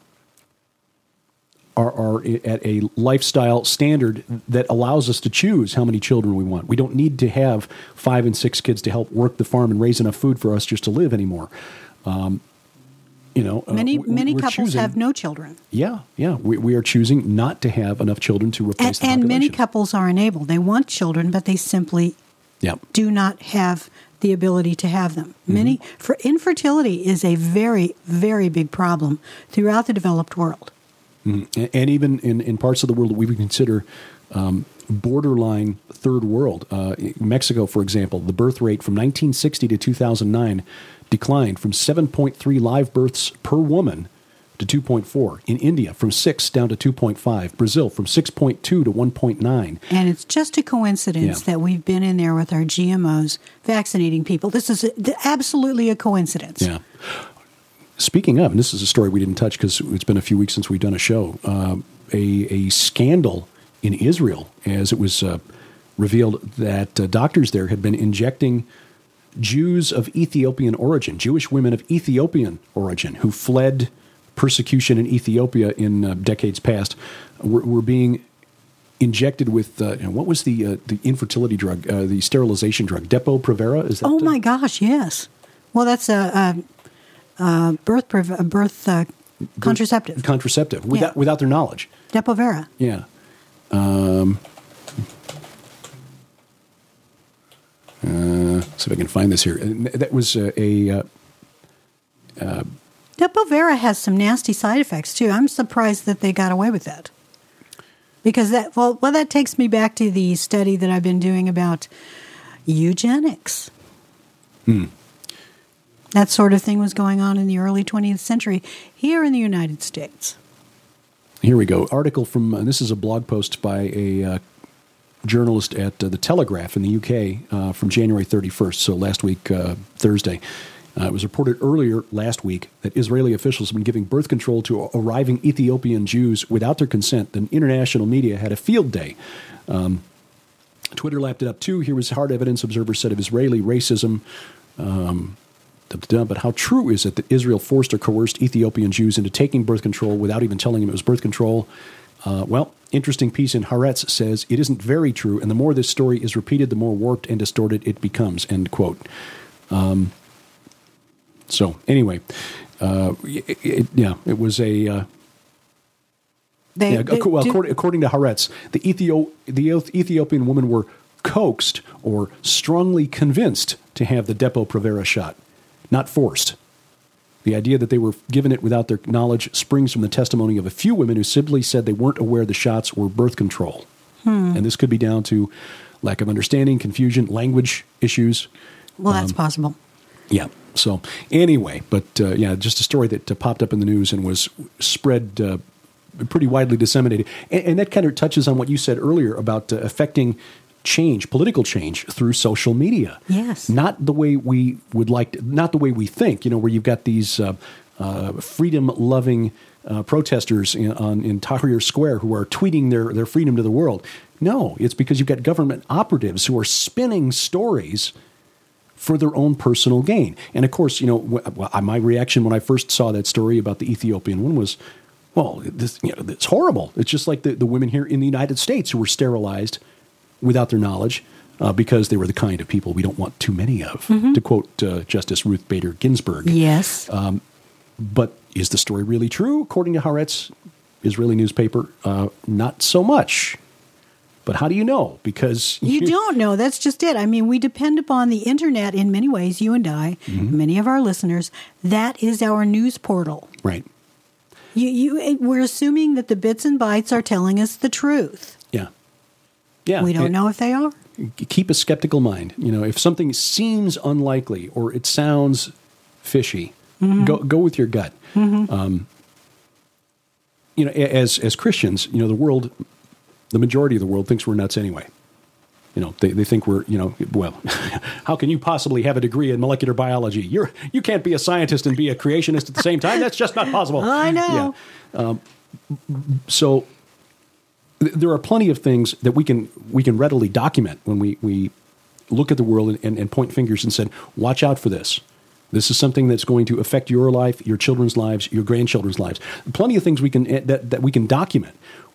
are, are at a lifestyle standard that allows us to choose how many children we want. We don't need to have five and six kids to help work the farm and raise enough food for us just to live anymore. Um, You know, many uh, we, many couples choosing, have no children. Yeah, yeah. We, we are choosing not to have enough children to replace and, the population. And many couples are unable. They want children, but they simply yep. do not have the ability to have them. Mm-hmm. Many for infertility is a very, very big problem throughout the developed world. Mm-hmm. And, and even in, in parts of the world that we would consider um, borderline third world. Uh, Mexico, for example, the birth rate from nineteen sixty to two thousand nine declined from seven point three live births per woman to two point four. In India, from six down to two point five. Brazil, from six point two to one point nine. And it's just a coincidence yeah. that we've been in there with our G M Os vaccinating people. This is a, absolutely a coincidence. Yeah. Speaking of, and this is a story we didn't touch because it's been a few weeks since we've done a show, uh, a, a scandal in Israel as it was uh, revealed that uh, doctors there had been injecting Jews of Ethiopian origin, Jewish women of Ethiopian origin who fled persecution in Ethiopia in uh, decades past, were, were being injected with, uh, you know, what was the uh, the infertility drug, uh, the sterilization drug, Depo-Provera? Is that? Oh the, my gosh, yes. Well, that's a, a, a birth a birth uh, contraceptive. Birth contraceptive without yeah. without their knowledge. Depo-Provera. Yeah. Um, Uh, see if I can find this here. That was uh, a... Uh, uh, Depo-Provera has some nasty side effects, too. I'm surprised that they got away with that. Because that, well, well, that takes me back to the study that I've been doing about eugenics. Hmm. That sort of thing was going on in the early twentieth century here in the United States. Here we go. Article from, uh, this is a blog post by a... Uh, journalist at uh, The Telegraph in the U K uh, from January thirty-first, so last week, uh, Thursday. Uh, it was reported earlier last week that Israeli officials have been giving birth control to arriving Ethiopian Jews without their consent. The international media had a field day. Um, Twitter lapped it up too. Here was hard evidence, observers said, of Israeli racism. Um, but how true is it that Israel forced or coerced Ethiopian Jews into taking birth control without even telling them it was birth control? Uh, well, interesting piece in Haaretz says it isn't very true, and the more this story is repeated, the more warped and distorted it becomes, end quote. Um, so, anyway, uh, it, it, yeah, it was a... Uh, they, yeah, they, well, do, according, according to Haaretz, the, Ethio- the Ethiopian women were coaxed or strongly convinced to have the Depo-Provera shot, not forced. The idea that they were given it without their knowledge springs from the testimony of a few women who simply said they weren't aware the shots were birth control. Hmm. And this could be down to lack of understanding, confusion, language issues. Well, that's um, possible. Yeah. So anyway, but uh, yeah, just a story that uh, popped up in the news and was spread uh, pretty widely disseminated. And, and that kind of touches on what you said earlier about uh, affecting change, political change through social media. Yes. Not the way we would like to, not the way we think, you know, where you've got these uh, uh, freedom-loving uh, protesters in, on, in Tahrir Square who are tweeting their, their freedom to the world. No, it's because you've got government operatives who are spinning stories for their own personal gain. And of course, you know, well, my reaction when I first saw that story about the Ethiopian one was, well, this, you know, it's horrible. It's just like the, the women here in the United States who were sterilized without their knowledge, uh, because they were the kind of people we don't want too many of, mm-hmm. to quote uh, Justice Ruth Bader Ginsburg. Yes. Um, but is the story really true? According to Haaretz, Israeli newspaper, uh, not so much. But how do you know? Because you don't know. That's just it. I mean, we depend upon the internet in many ways, you and I, mm-hmm. many of our listeners. That is our news portal. Right. You, you, we're assuming that the bits and bytes are telling us the truth. Yeah. Yeah, we don't know if they are. Keep a skeptical mind. You know, if something seems unlikely or it sounds fishy, mm-hmm. go go with your gut. Mm-hmm. Um, you know, as as Christians, you know, the world, the majority of the world thinks we're nuts anyway. You know, they, they think we're, you know, well, how can you possibly have a degree in molecular biology? You're you can't be a scientist and be a creationist at the same time. That's just not possible. I know. Yeah. Um, so th- there are plenty of things that we can we can readily document when we, we look at the world and, and, and point fingers and said, watch out for this. This is something that's going to affect your life, your children's lives, your grandchildren's lives. Plenty of things we can that, that we can document.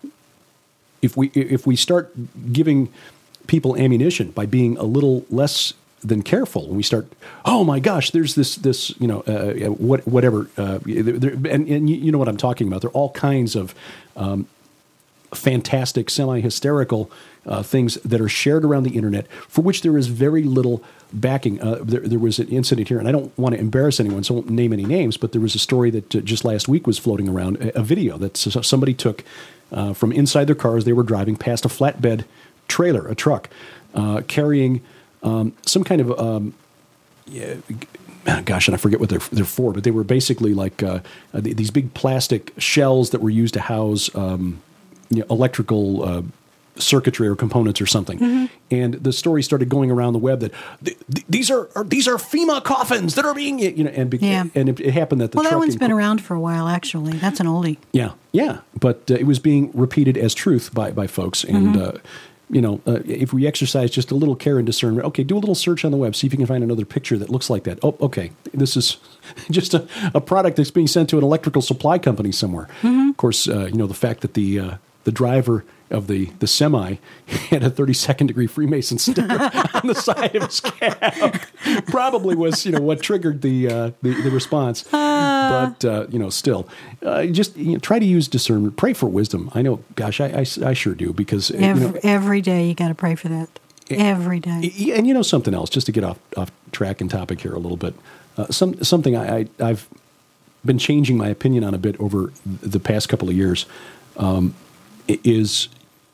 If we if we start giving people ammunition by being a little less than careful, when we start, oh my gosh, there's this this you know uh, what whatever, uh, there, and, and you know what I'm talking about. There are all kinds of um, fantastic, semi-hysterical uh, things that are shared around the internet for which there is very little backing. Uh, there, there was an incident here, and I don't want to embarrass anyone, so I won't name any names, but there was a story that uh, just last week was floating around, a, a video that somebody took uh, from inside their cars. They were driving past a flatbed trailer, a truck, uh, carrying um, some kind of, um, yeah, gosh, and I forget what they're, they're for, but they were basically like uh, uh, these big plastic shells that were used to house um, you know, electrical uh, circuitry or components or something. Mm-hmm. And the story started going around the web that th- th- these are, are these are FEMA coffins that are being, you know, and be- yeah. and it, it happened that the well, that trucking one's been around for a while. Actually, that's an oldie. Yeah, yeah, but uh, it was being repeated as truth by by folks, and Mm-hmm. uh, you know, uh, if we exercise just a little care and discernment, okay, do a little search on the web, see if you can find another picture that looks like that. Oh, okay, this is just a, a product that's being sent to an electrical supply company somewhere. Mm-hmm. Of course, uh, you know, the fact that the uh, the driver of the, the semi had a thirty-second degree Freemason sticker on the side of his cab probably was, you know, what triggered the uh, the, the response. Uh. But, uh, you know, still, uh, just you know, try to use discernment. Pray for wisdom. I know, gosh, I, I, I sure do, because every, you know, every day you got to pray for that. Every day. And you know something else, just to get off, off track and topic here a little bit, uh, some something I, I, I've been changing my opinion on a bit over the past couple of years um, is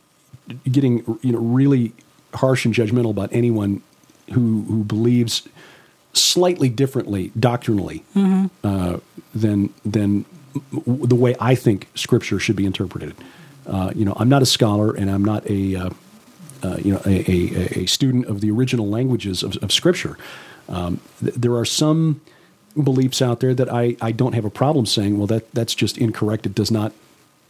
getting, you know, really harsh and judgmental about anyone who who believes slightly differently doctrinally mm-hmm. uh, than than the way I think Scripture should be interpreted. Uh, you know, I'm not a scholar, and I'm not a uh, uh, you know a, a, a student of the original languages of, of Scripture. Um, th- there are some beliefs out there that I, I don't have a problem saying, well, that that's just incorrect. It does not.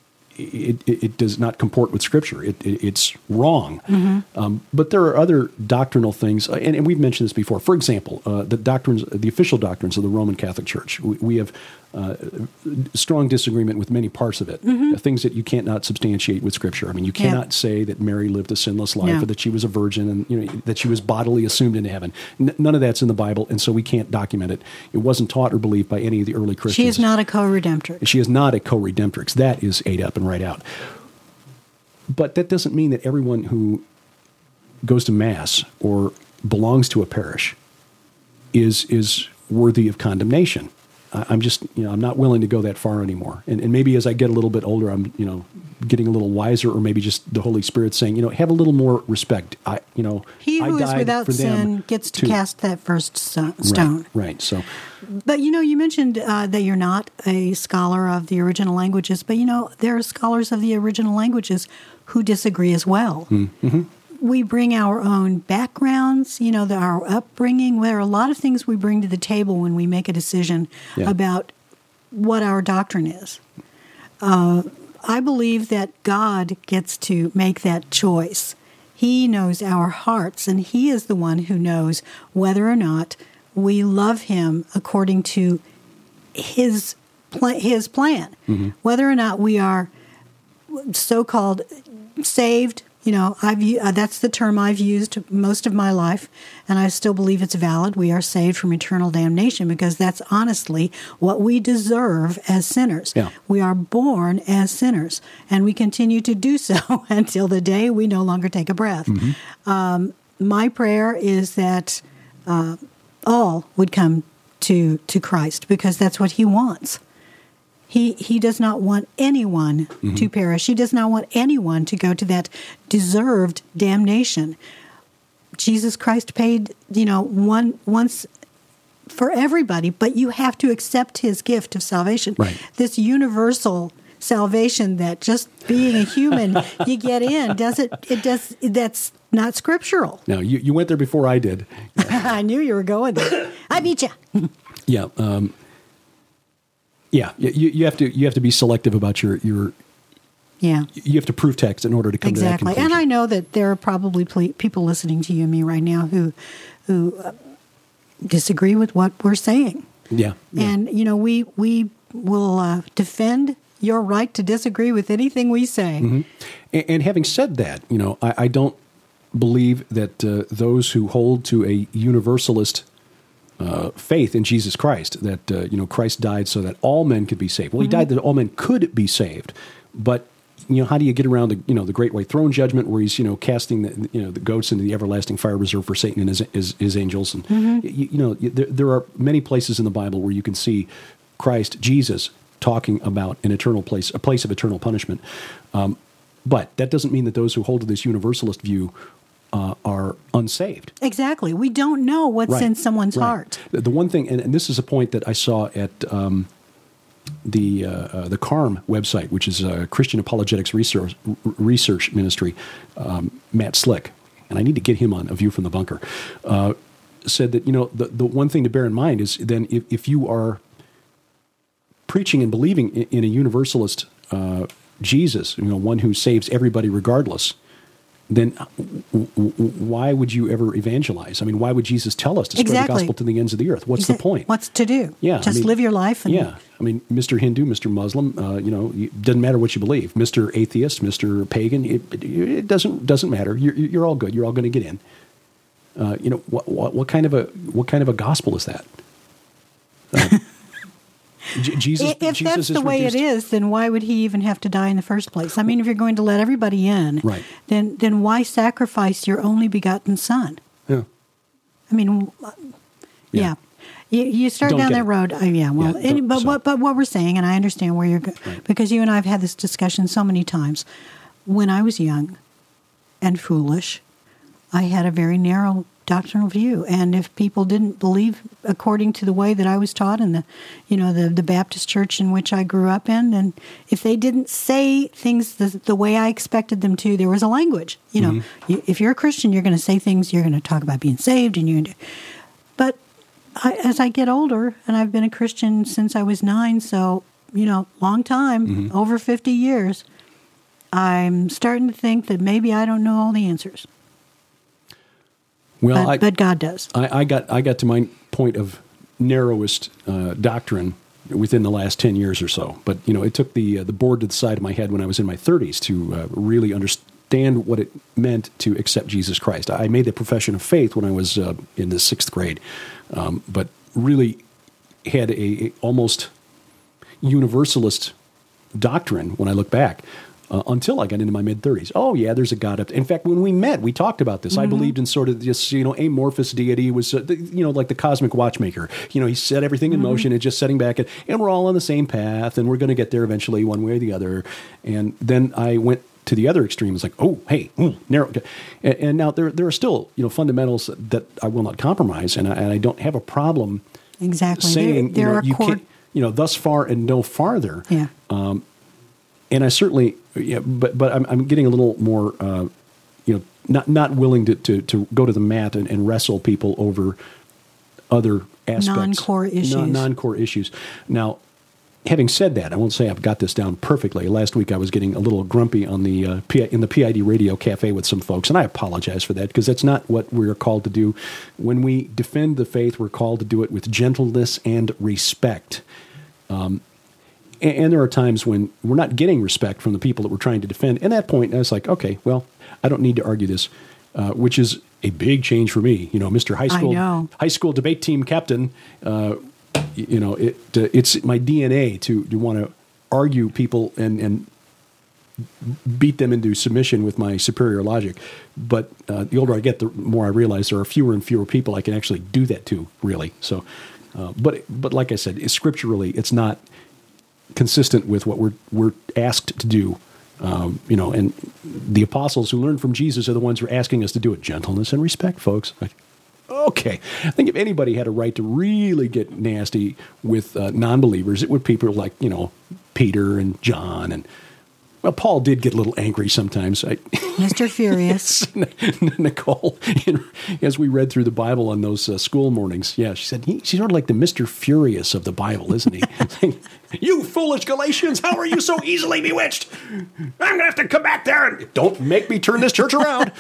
It, it, it does not comport with Scripture. It, it, it's wrong. Mm-hmm. Um, but there are other doctrinal things, and, and we've mentioned this before. For example, uh, the doctrines, the official doctrines of the Roman Catholic Church. We, we have uh, strong disagreement with many parts of it. Mm-hmm. Uh, things that you can't not substantiate with Scripture. I mean, you cannot yeah. say that Mary lived a sinless life, no. or that she was a virgin, and you know that she was bodily assumed into heaven. N- none of that's in the Bible, and so we can't document it. It wasn't taught or believed by any of the early Christians. She is not a co-redemptrix. She is not a co-redemptrix. That is ate up and right out. But that doesn't mean that everyone who goes to Mass or belongs to a parish is is worthy of condemnation. I'm just, you know, I'm not willing to go that far anymore. And, and maybe as I get a little bit older, I'm, you know, getting a little wiser, or maybe just the Holy Spirit saying, you know, have a little more respect. I, you know, he who I is died without for sin them gets to too. cast that first stone. Right, right. So, but you know, you mentioned uh, that you're not a scholar of the original languages, but you know, there are scholars of the original languages who disagree as well. Mm-hmm. We bring our own backgrounds, you know, the, our upbringing. There are a lot of things we bring to the table when we make a decision yeah. about what our doctrine is. Uh, I believe that God gets to make that choice. He knows our hearts, and He is the one who knows whether or not we love Him according to His pl- His plan. Mm-hmm. Whether or not we are so-called saved. You know, I've uh, that's the term I've used most of my life, and I still believe it's valid. We are saved from eternal damnation because that's honestly what we deserve as sinners. Yeah. We are born as sinners, and we continue to do so until the day we no longer take a breath. Mm-hmm. Um, my prayer is that uh, all would come to to Christ because that's what He wants. He he does not want anyone mm-hmm. to perish. He does not want anyone to go to that deserved damnation. Jesus Christ paid, you know, one once for everybody, but you have to accept His gift of salvation. Right. This universal salvation that just being a human you get in doesn't it does that's not scriptural. No, you, you went there before I did. I knew you were going there. I beat you. Yeah, um, yeah. You, you have to you have to be selective about your your. Yeah, you have to prove text in order to come exactly. to that conclusion. And I know that there are probably ple- people listening to you and me right now who who uh, disagree with what we're saying. Yeah, yeah. And you know, we we will uh, defend your right to disagree with anything we say. Mm-hmm. And, and having said that, you know, I, I don't believe that uh, those who hold to a universalist uh, faith in Jesus Christ, that uh, you know Christ died so that all men could be saved. Well, he mm-hmm. died that all men could be saved, but you know, how do you get around the you know the great white throne judgment where he's you know casting the you know the goats into the everlasting fire reserved for Satan and his his, his angels? And mm-hmm. you, you know, there, there are many places in the Bible where you can see Christ, Jesus, talking about an eternal place, a place of eternal punishment. Um, but that doesn't mean that those who hold to this universalist view uh, are unsaved. Exactly. We don't know what's right. in someone's right. heart. The, the one thing, and, and this is a point that I saw at um, the uh, uh, the C A R M website, which is a Christian Apologetics Research, research Ministry, um, Matt Slick, and I need to get him on A View from the Bunker, uh, said that, you know, the, the one thing to bear in mind is then if, if you are preaching and believing in, in a universalist uh, Jesus, you know, one who saves everybody regardless, then w- w- why would you ever evangelize? I mean, why would Jesus tell us to spread exactly. the gospel to the ends of the earth? What's Exa- the point? What's to do? Yeah, just I mean, live your life. And yeah, I mean, Mister Hindu, Mister Muslim, uh, you know, it doesn't matter what you believe. Mister Atheist, Mister Pagan, it, it, it doesn't doesn't matter. You're, you're all good. You're all going to get in. Uh, you know, what, what what kind of a what kind of a gospel is that? Uh, J- Jesus, if Jesus that's the way reduced. it is, then why would he even have to die in the first place? I mean, if you're going to let everybody in, right. then then why sacrifice your only begotten son? Yeah. I mean, yeah. yeah. You, you start Don't down that it. road. Uh, yeah, well, Yeah, and, but so. what but what we're saying, and I understand where you're going, right. because you and I have had this discussion so many times. When I was young and foolish, I had a very narrow doctrinal view, and if people didn't believe according to the way that I was taught in the, you know, the the Baptist church in which I grew up in, then if they didn't say things the, the way I expected them to, there was a language. You know, mm-hmm. you, if you're a Christian, you're going to say things. You're going to talk about being saved, and you. But I, as I get older, and I've been a Christian since I was nine, so you know, long time, mm-hmm. over fifty years, I'm starting to think that maybe I don't know all the answers. Well, but, I, but God does. I, I got I got to my point of narrowest uh, doctrine within the last ten years or so. But you know, it took the uh, the board to the side of my head when I was in my thirties to uh, really understand what it meant to accept Jesus Christ. I made the profession of faith when I was uh, in the sixth grade, um, but really had a, a almost universalist doctrine when I look back. Uh, until I got into my mid-thirties. Oh, yeah, there's a God up there. In fact, when we met, we talked about this. Mm-hmm. I believed in sort of this, you know, amorphous deity was, uh, the, you know, like the cosmic watchmaker. You know, he set everything in mm-hmm. motion and just setting back, and, and we're all on the same path, and we're going to get there eventually one way or the other. And then I went to the other extreme. It's like, oh, hey, ooh, narrow. And, and now there there are still, you know, fundamentals that I will not compromise, and I, and I don't have a problem exactly. saying, there, there you know, are you core- can't, you know, thus far and no farther. Yeah. Um, And I certainly, yeah, but but I'm I'm getting a little more, uh, you know, not not willing to, to, to go to the mat and, and wrestle people over other aspects, non-core issues. non non-core issues. Now, having said that, I won't say I've got this down perfectly. Last week I was getting a little grumpy on the uh, P- in the P I D Radio Cafe with some folks, and I apologize for that because that's not what we're called to do. When we defend the faith, we're called to do it with gentleness and respect. Um, And there are times when we're not getting respect from the people that we're trying to defend. And at that point, I was like, okay, well, I don't need to argue this, uh, which is a big change for me. You know, Mister High School high school debate team captain. Uh, you know, it uh, it's my D N A to to want to argue people and and beat them into submission with my superior logic. But uh, the older I get, the more I realize there are fewer and fewer people I can actually do that to. Really, so. Uh, but but like I said, scripturally, it's not consistent with what we're we're asked to do, um, you know. And the apostles who learned from Jesus are the ones who are asking us to do it. Gentleness and respect, folks. Okay. I think if anybody had a right to really get nasty with uh, non-believers, it would be people like, you know, Peter and John and, well, Paul did get a little angry sometimes. I, Mister Furious. Nicole, as we read through the Bible on those uh, school mornings, yeah, she said, he, she's sort of like the Mister Furious of the Bible, isn't he? You foolish Galatians, how are you so easily bewitched? I'm going to have to come back there and don't make me turn this church around.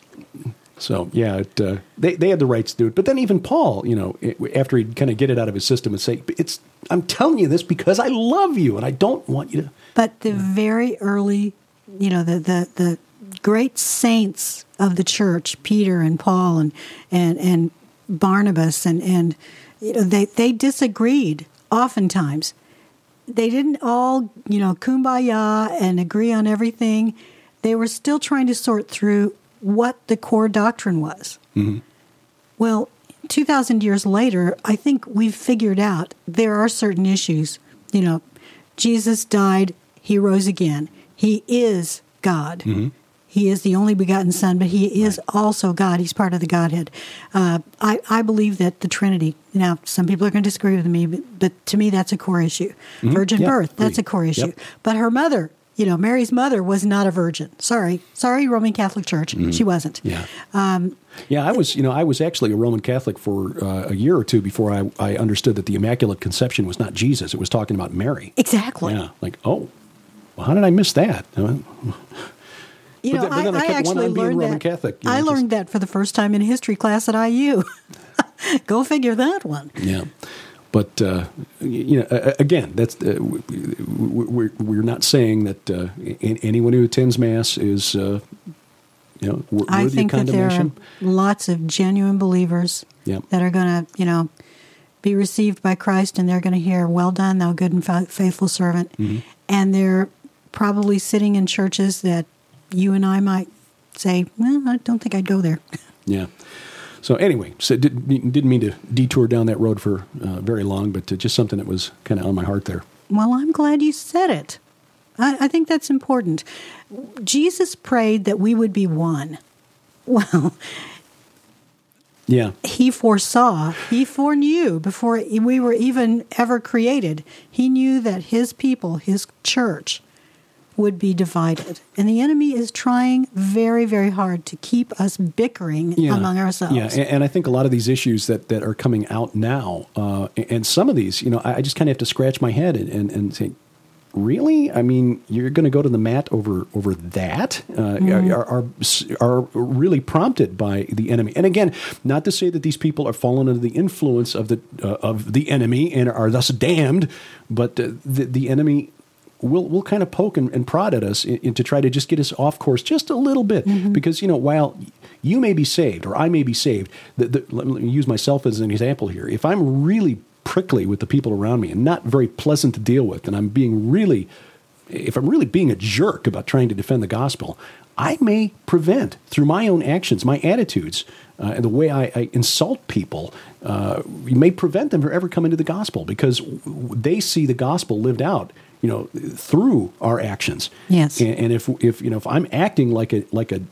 So, yeah, it, uh, they, they had the rights to do it. But then even Paul, you know, it, after he'd kind of get it out of his system and say, it's, I'm telling you this because I love you and I don't want you to. But the very early, you know, the, the, the great saints of the church, Peter and Paul and and, and Barnabas, and, and you know, they, they disagreed oftentimes. They didn't all, you know, kumbaya and agree on everything. They were still trying to sort through what the core doctrine was. Mm-hmm. Well, two thousand years later, I think we've figured out there are certain issues. You know, Jesus died, he rose again. He is God. Mm-hmm. He is the only begotten Son, but he is right. also God. He's part of the Godhead. Uh, I, I believe that the Trinity, now some people are going to disagree with me, but, but to me that's a core issue. Mm-hmm. Virgin yeah, birth, that's agree. a core issue. Yep. But her mother, you know, Mary's mother was not a virgin. Sorry. Sorry, Roman Catholic Church. Mm-hmm. She wasn't. Yeah. Um, yeah, I was, you know, I was actually a Roman Catholic for uh, a year or two before I, I understood that the Immaculate Conception was not Jesus. It was talking about Mary. Exactly. Yeah. Like, oh, well, how did I miss that? You but know, then, but then I, I, I kept actually on being learned Roman that. Catholic. You know, I learned just, that for the first time in history class at I U. Go figure that one. Yeah. But, uh, you know, again, that's uh, we're, we're not saying that uh, anyone who attends Mass is, uh, you know, worthy I think of condemnation. that there are lots of genuine believers yep. that are going to, you know, be received by Christ, and they're going to hear, well done, thou good and faithful servant. Mm-hmm. And they're probably sitting in churches that you and I might say, well, I don't think I'd go there. Yeah. So anyway, so did, didn't mean to detour down that road for uh, very long, but uh, just something that was kind of on my heart there. Well, I'm glad you said it. I, I think that's important. Jesus prayed that we would be one. Well, yeah, he foresaw, he foreknew before we were even ever created. He knew that his people, his church, would be divided. And the enemy is trying very, very hard to keep us bickering yeah. among ourselves. Yeah, and, and I think a lot of these issues that, that are coming out now, uh, and some of these, you know, I just kind of have to scratch my head and, and, and say, really? I mean, you're going to go to the mat over over that? Uh, mm-hmm. are, are are really prompted by the enemy. And again, not to say that these people are fallen under the influence of the uh, of the enemy and are thus damned, but uh, the the enemy will will kind of poke and, and prod at us in, in to try to just get us off course just a little bit. Mm-hmm. Because, you know, while you may be saved or I may be saved, the, the, let me use myself as an example here. If I'm really prickly with the people around me and not very pleasant to deal with, and I'm being really, if I'm really being a jerk about trying to defend the gospel, I may prevent, through my own actions, my attitudes, uh, and the way I, I insult people, uh, may prevent them from ever coming to the gospel because they see the gospel lived out, you know, through our actions. Yes. And, and if if you know if I'm acting like a like a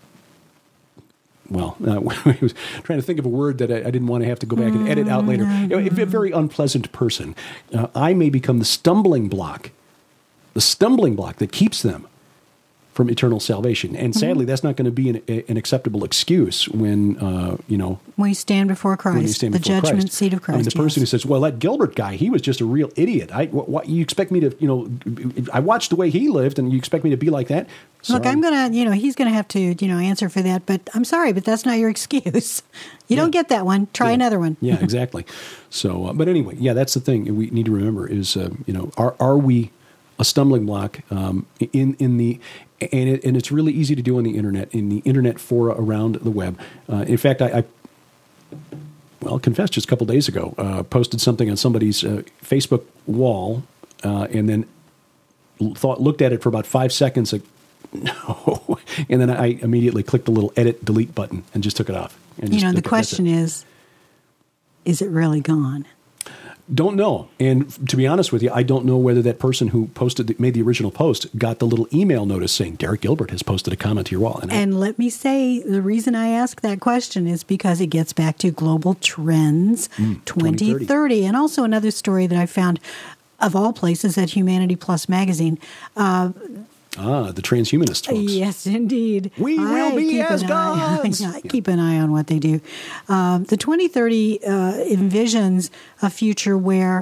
Well, uh, I was trying to think of a word that I, I didn't want to have to go back and edit out later. You know, if a very unpleasant person, uh, I may become the stumbling block, the stumbling block that keeps them from eternal salvation. And sadly, mm-hmm. that's not going to be an, an acceptable excuse when, uh, you know... When you stand before Christ, when you stand the before judgment Christ. seat of Christ. I mean, the person yes. who says, well, that Gilbert guy, he was just a real idiot. I, what, what, you expect me to, you know, I watched the way he lived, and you expect me to be like that? Look, I'm going to, you know, he's going to have to, you know, answer for that, but I'm sorry, but that's not your excuse. You yeah. don't get that one. Try yeah. another one. Yeah, exactly. So, uh, but anyway, yeah, that's the thing we need to remember is, uh, you know, are are we a stumbling block um, in in the, and it, and it's really easy to do on the internet, in the internet fora around the web. Uh, in fact, I, I well, I'll confess, just a couple days ago, uh, posted something on somebody's uh, Facebook wall, uh, and then thought looked at it for about five seconds. Like, no. And then I immediately clicked the little edit delete button and just took it off. And you just, know, the okay, question is, is it really gone? Don't know. And to be honest with you, I don't know whether that person who posted, the, made the original post, got the little email notice saying Derek Gilbert has posted a comment to your wall. And, and I, let me say, the reason I ask that question is because it gets back to Global Trends mm, twenty thirty. And also another story that I found, of all places, at Humanity Plus magazine. Uh, Ah, the transhumanist folks. Yes, indeed. We will I be as gods. Eye, I keep an eye on what they do. Um, the twenty thirty uh, envisions a future where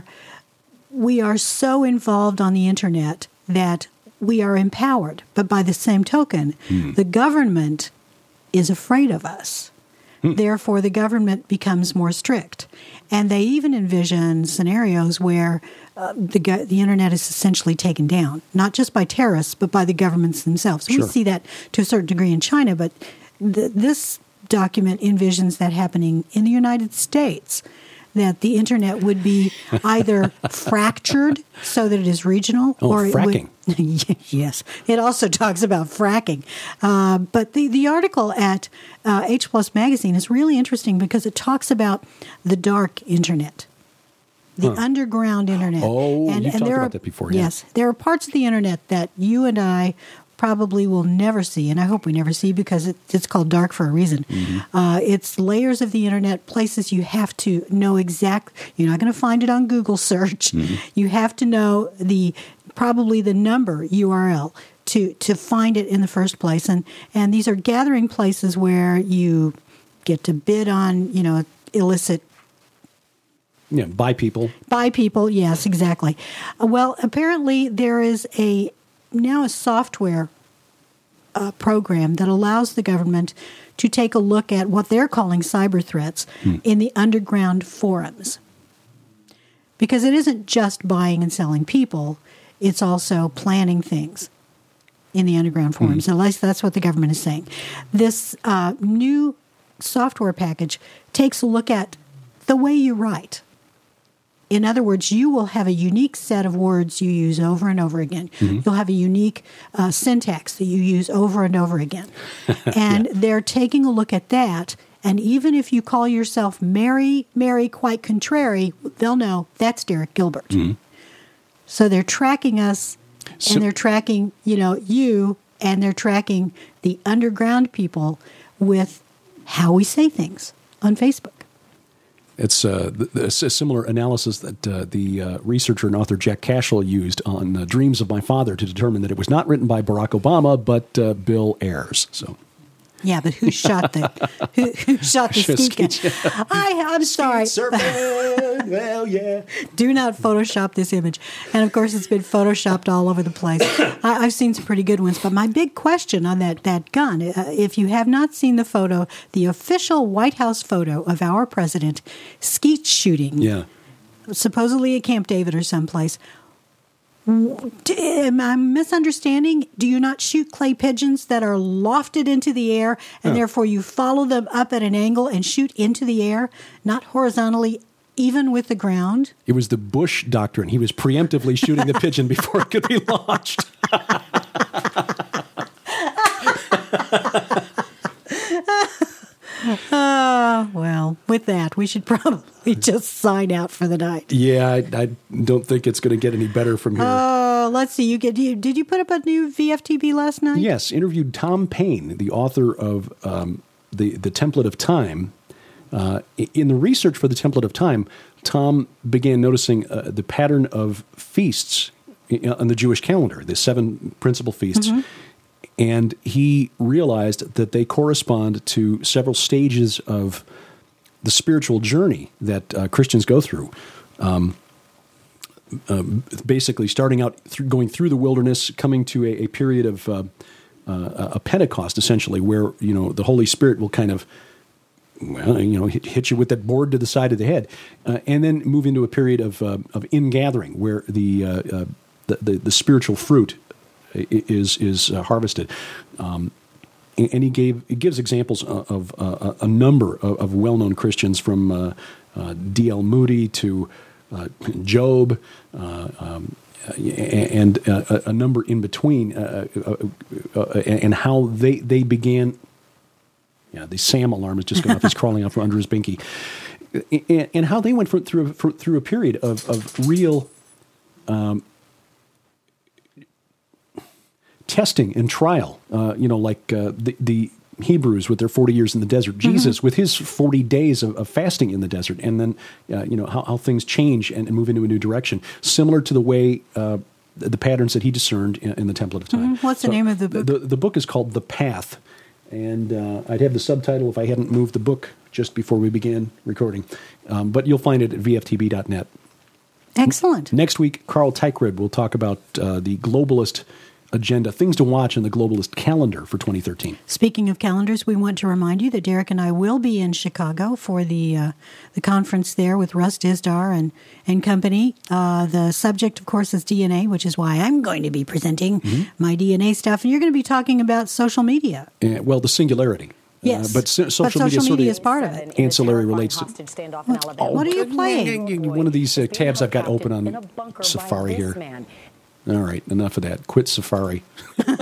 we are so involved on the internet that we are empowered. But by the same token, hmm. the government is afraid of us. Hmm. Therefore, the government becomes more strict. And they even envision scenarios where uh, the the internet is essentially taken down, not just by terrorists, but by the governments themselves. Sure. We see that to a certain degree in China, but th- this document envisions that happening in the United States, that the internet would be either fractured so that it is regional. Oh, or fracking. It would, yes. It also talks about fracking. Uh, but the, the article at uh, H Plus Magazine is really interesting because it talks about the dark internet, the huh. underground internet. Oh, and, you've and talked there about are, that before. Yeah. Yes. There are parts of the internet that you and I probably will never see, and I hope we never see because it, it's called dark for a reason. Mm-hmm. Uh, it's layers of the internet, places you have to know exact. You're not going to find it on Google search. Mm-hmm. You have to know the probably the number U R L to to find it in the first place. And and these are gathering places where you get to bid on, you know, illicit. Yeah, buy people. Buy people, yes, exactly. Uh, well, apparently there is a now a software uh, program that allows the government to take a look at what they're calling cyber threats hmm. in the underground forums. Because it isn't just buying and selling people, it's also planning things in the underground forums. Hmm. At least that's what the government is saying. This uh, new software package takes a look at the way you write. In other words, you will have a unique set of words you use over and over again. Mm-hmm. You'll have a unique uh, syntax that you use over and over again. And yeah. they're taking a look at that. And even if you call yourself Mary, Mary, quite contrary, they'll know that's Derek Gilbert. Mm-hmm. So they're tracking us, so, and they're tracking, you know, you, and they're tracking the underground people with how we say things on Facebook. It's uh, a similar analysis that uh, the uh, researcher and author Jack Cashel used on uh, Dreams of My Father to determine that it was not written by Barack Obama, but uh, Bill Ayers. So, yeah, but who shot the who, who shot the skeet gun? I, I'm sorry. Well, yeah. Do not Photoshop this image. And of course, it's been Photoshopped all over the place. I, I've seen some pretty good ones. But my big question on that, that gun, uh, if you have not seen the photo, the official White House photo of our president skeet shooting, yeah. supposedly at Camp David or someplace, am I misunderstanding? Do you not shoot clay pigeons that are lofted into the air, and oh. therefore you follow them up at an angle and shoot into the air, not horizontally, even with the ground? It was the Bush doctrine. He was preemptively shooting the pigeon before it could be launched. Uh, well, with that, we should probably just sign out for the night. Yeah, I, I don't think it's going to get any better from here. Oh, uh, let's see. You get you, did you put up a new V F T B last night? Yes, interviewed Tom Paine, the author of um, the the Template of Time. Uh, in the research for the Template of Time, Tom began noticing uh, the pattern of feasts on the Jewish calendar, the seven principal feasts. Mm-hmm. And he realized that they correspond to several stages of the spiritual journey that uh, Christians go through. Um, uh, basically, starting out through, going through the wilderness, coming to a, a period of uh, uh, a Pentecost, essentially, where you know the Holy Spirit will kind of, well, you know, hit, hit you with that board to the side of the head, uh, and then move into a period of uh, of ingathering, where the, uh, uh, the the the spiritual fruit is is uh, harvested, um, and he gave he gives examples of, of uh, a number of, of well-known Christians, from uh, uh, D L Moody to uh, Job, uh, um, and uh, a number in between, uh, uh, uh, and how they they began. Yeah, the Sam alarm has just gone off. He's crawling out from under his binky. and, and how they went for, through for, through a period of of real um, testing and trial. Uh, you know, like uh, the the Hebrews with their forty years in the desert, Jesus mm-hmm. with his forty days of, of fasting in the desert, and then uh, you know how, how things change and, and move into a new direction, similar to the way. Uh, the patterns that he discerned in, in the Template of Time. Mm-hmm. What's so the name of the book? The, the book is called The Path, and uh, I'd have the subtitle if I hadn't moved the book just before we began recording. Um, but you'll find it at v f t b dot net. Excellent. Next week, Carl Teichred will talk about uh, the globalist agenda, things to watch in the globalist calendar for twenty thirteen. Speaking of calendars, we want to remind you that Derek and I will be in Chicago for the uh, the conference there with Russ Dizdar and, and company. Uh, the subject, of course, is D N A, which is why I'm going to be presenting mm-hmm. my D N A stuff. And you're going to be talking about social media. Uh, well, the singularity. Yes, uh, but so, social, but social media, media sort is part of it. Ancillary relates to. What, oh, what are you playing? One of these uh, tabs I've got open on Safari here. All right, enough of that. Quit Safari. Do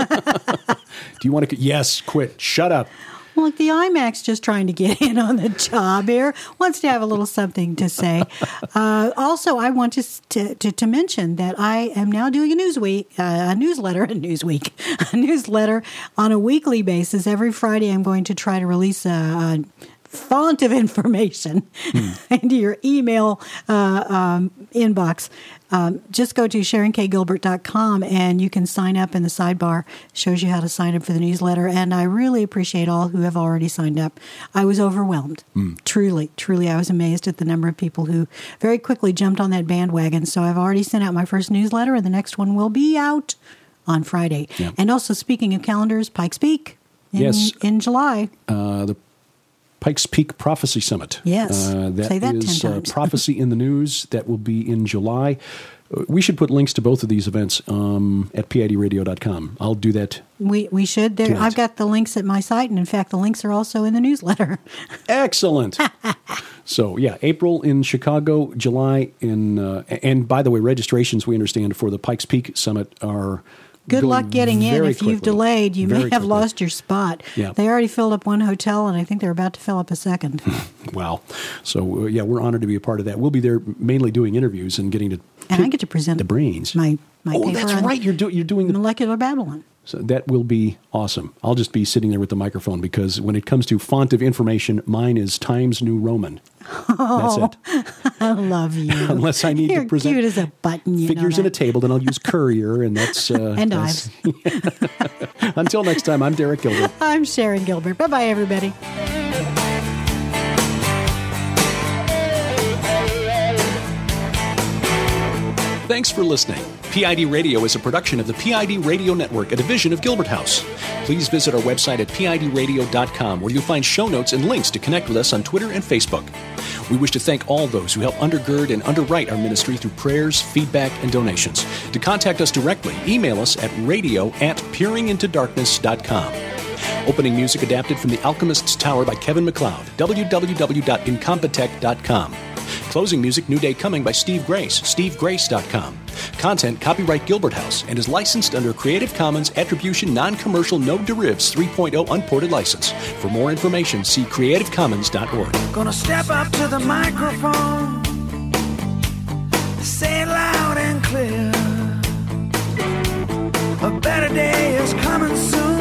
you want to? Yes, quit. Shut up. Well, look, the IMAX just trying to get in on the job here, wants to have a little something to say. Uh, also, I want to, to, to to mention that I am now doing a newsweek, uh, a newsletter, a newsweek, a newsletter on a weekly basis. Every Friday, I'm going to try to release a, a font of information hmm. into your email uh, um, inbox. Um, just go to sharon k gilbert dot com and you can sign up in the sidebar. Shows you how to sign up for the newsletter. And I really appreciate all who have already signed up. I was overwhelmed. Mm. Truly, truly, I was amazed at the number of people who very quickly jumped on that bandwagon. So I've already sent out my first newsletter, and the next one will be out on Friday. Yeah. And also, speaking of calendars, Pikes Peak in, yes. in July. Uh, the Pikes Peak Prophecy Summit. Yes. Uh, that Say that is ten times. uh, Prophecy in the News. That will be in July. Uh, we should put links to both of these events um, at p i d radio dot com. I'll do that. We we should. There, I've got the links at my site, and in fact, the links are also in the newsletter. Excellent. So, yeah, April in Chicago, July in... Uh, and by the way, registrations, we understand, for the Pikes Peak Summit are... Good luck getting in. If quickly. You've delayed, you very may have quickly. lost your spot. Yeah. They already filled up one hotel, and I think they're about to fill up a second. Wow. So, uh, yeah, we're honored to be a part of that. We'll be there mainly doing interviews and getting to And I get to present the brains. My, my oh, paper that's on right. You're, do, you're doing the Molecular Babylon. So that will be awesome. I'll just be sitting there with the microphone because when it comes to font of information, mine is Times New Roman. Oh, that's it. I love you. Unless I need You're to present cute as a button, you figures know in a table, then I'll use Courier, and that's... Uh, and that's, Ives. Until next time, I'm Derek Gilbert. I'm Sharon Gilbert. Bye-bye, everybody. Thanks for listening. P I D Radio is a production of the P I D Radio Network, a division of Gilbert House. Please visit our website at p i d radio dot com, where you'll find show notes and links to connect with us on Twitter and Facebook. We wish to thank all those who help undergird and underwrite our ministry through prayers, feedback, and donations. To contact us directly, email us at radio at peering into darkness dot com. Opening music adapted from The Alchemist's Tower by Kevin MacLeod, w w w dot incompetech dot com. Closing music, New Day Coming by Steve Grace, steve grace dot com. Content, copyright Gilbert House, and is licensed under Creative Commons Attribution Non-Commercial No Derivatives three point oh Unported License. For more information, see creative commons dot org. Gonna step up to the microphone, say it loud and clear. A better day is coming soon.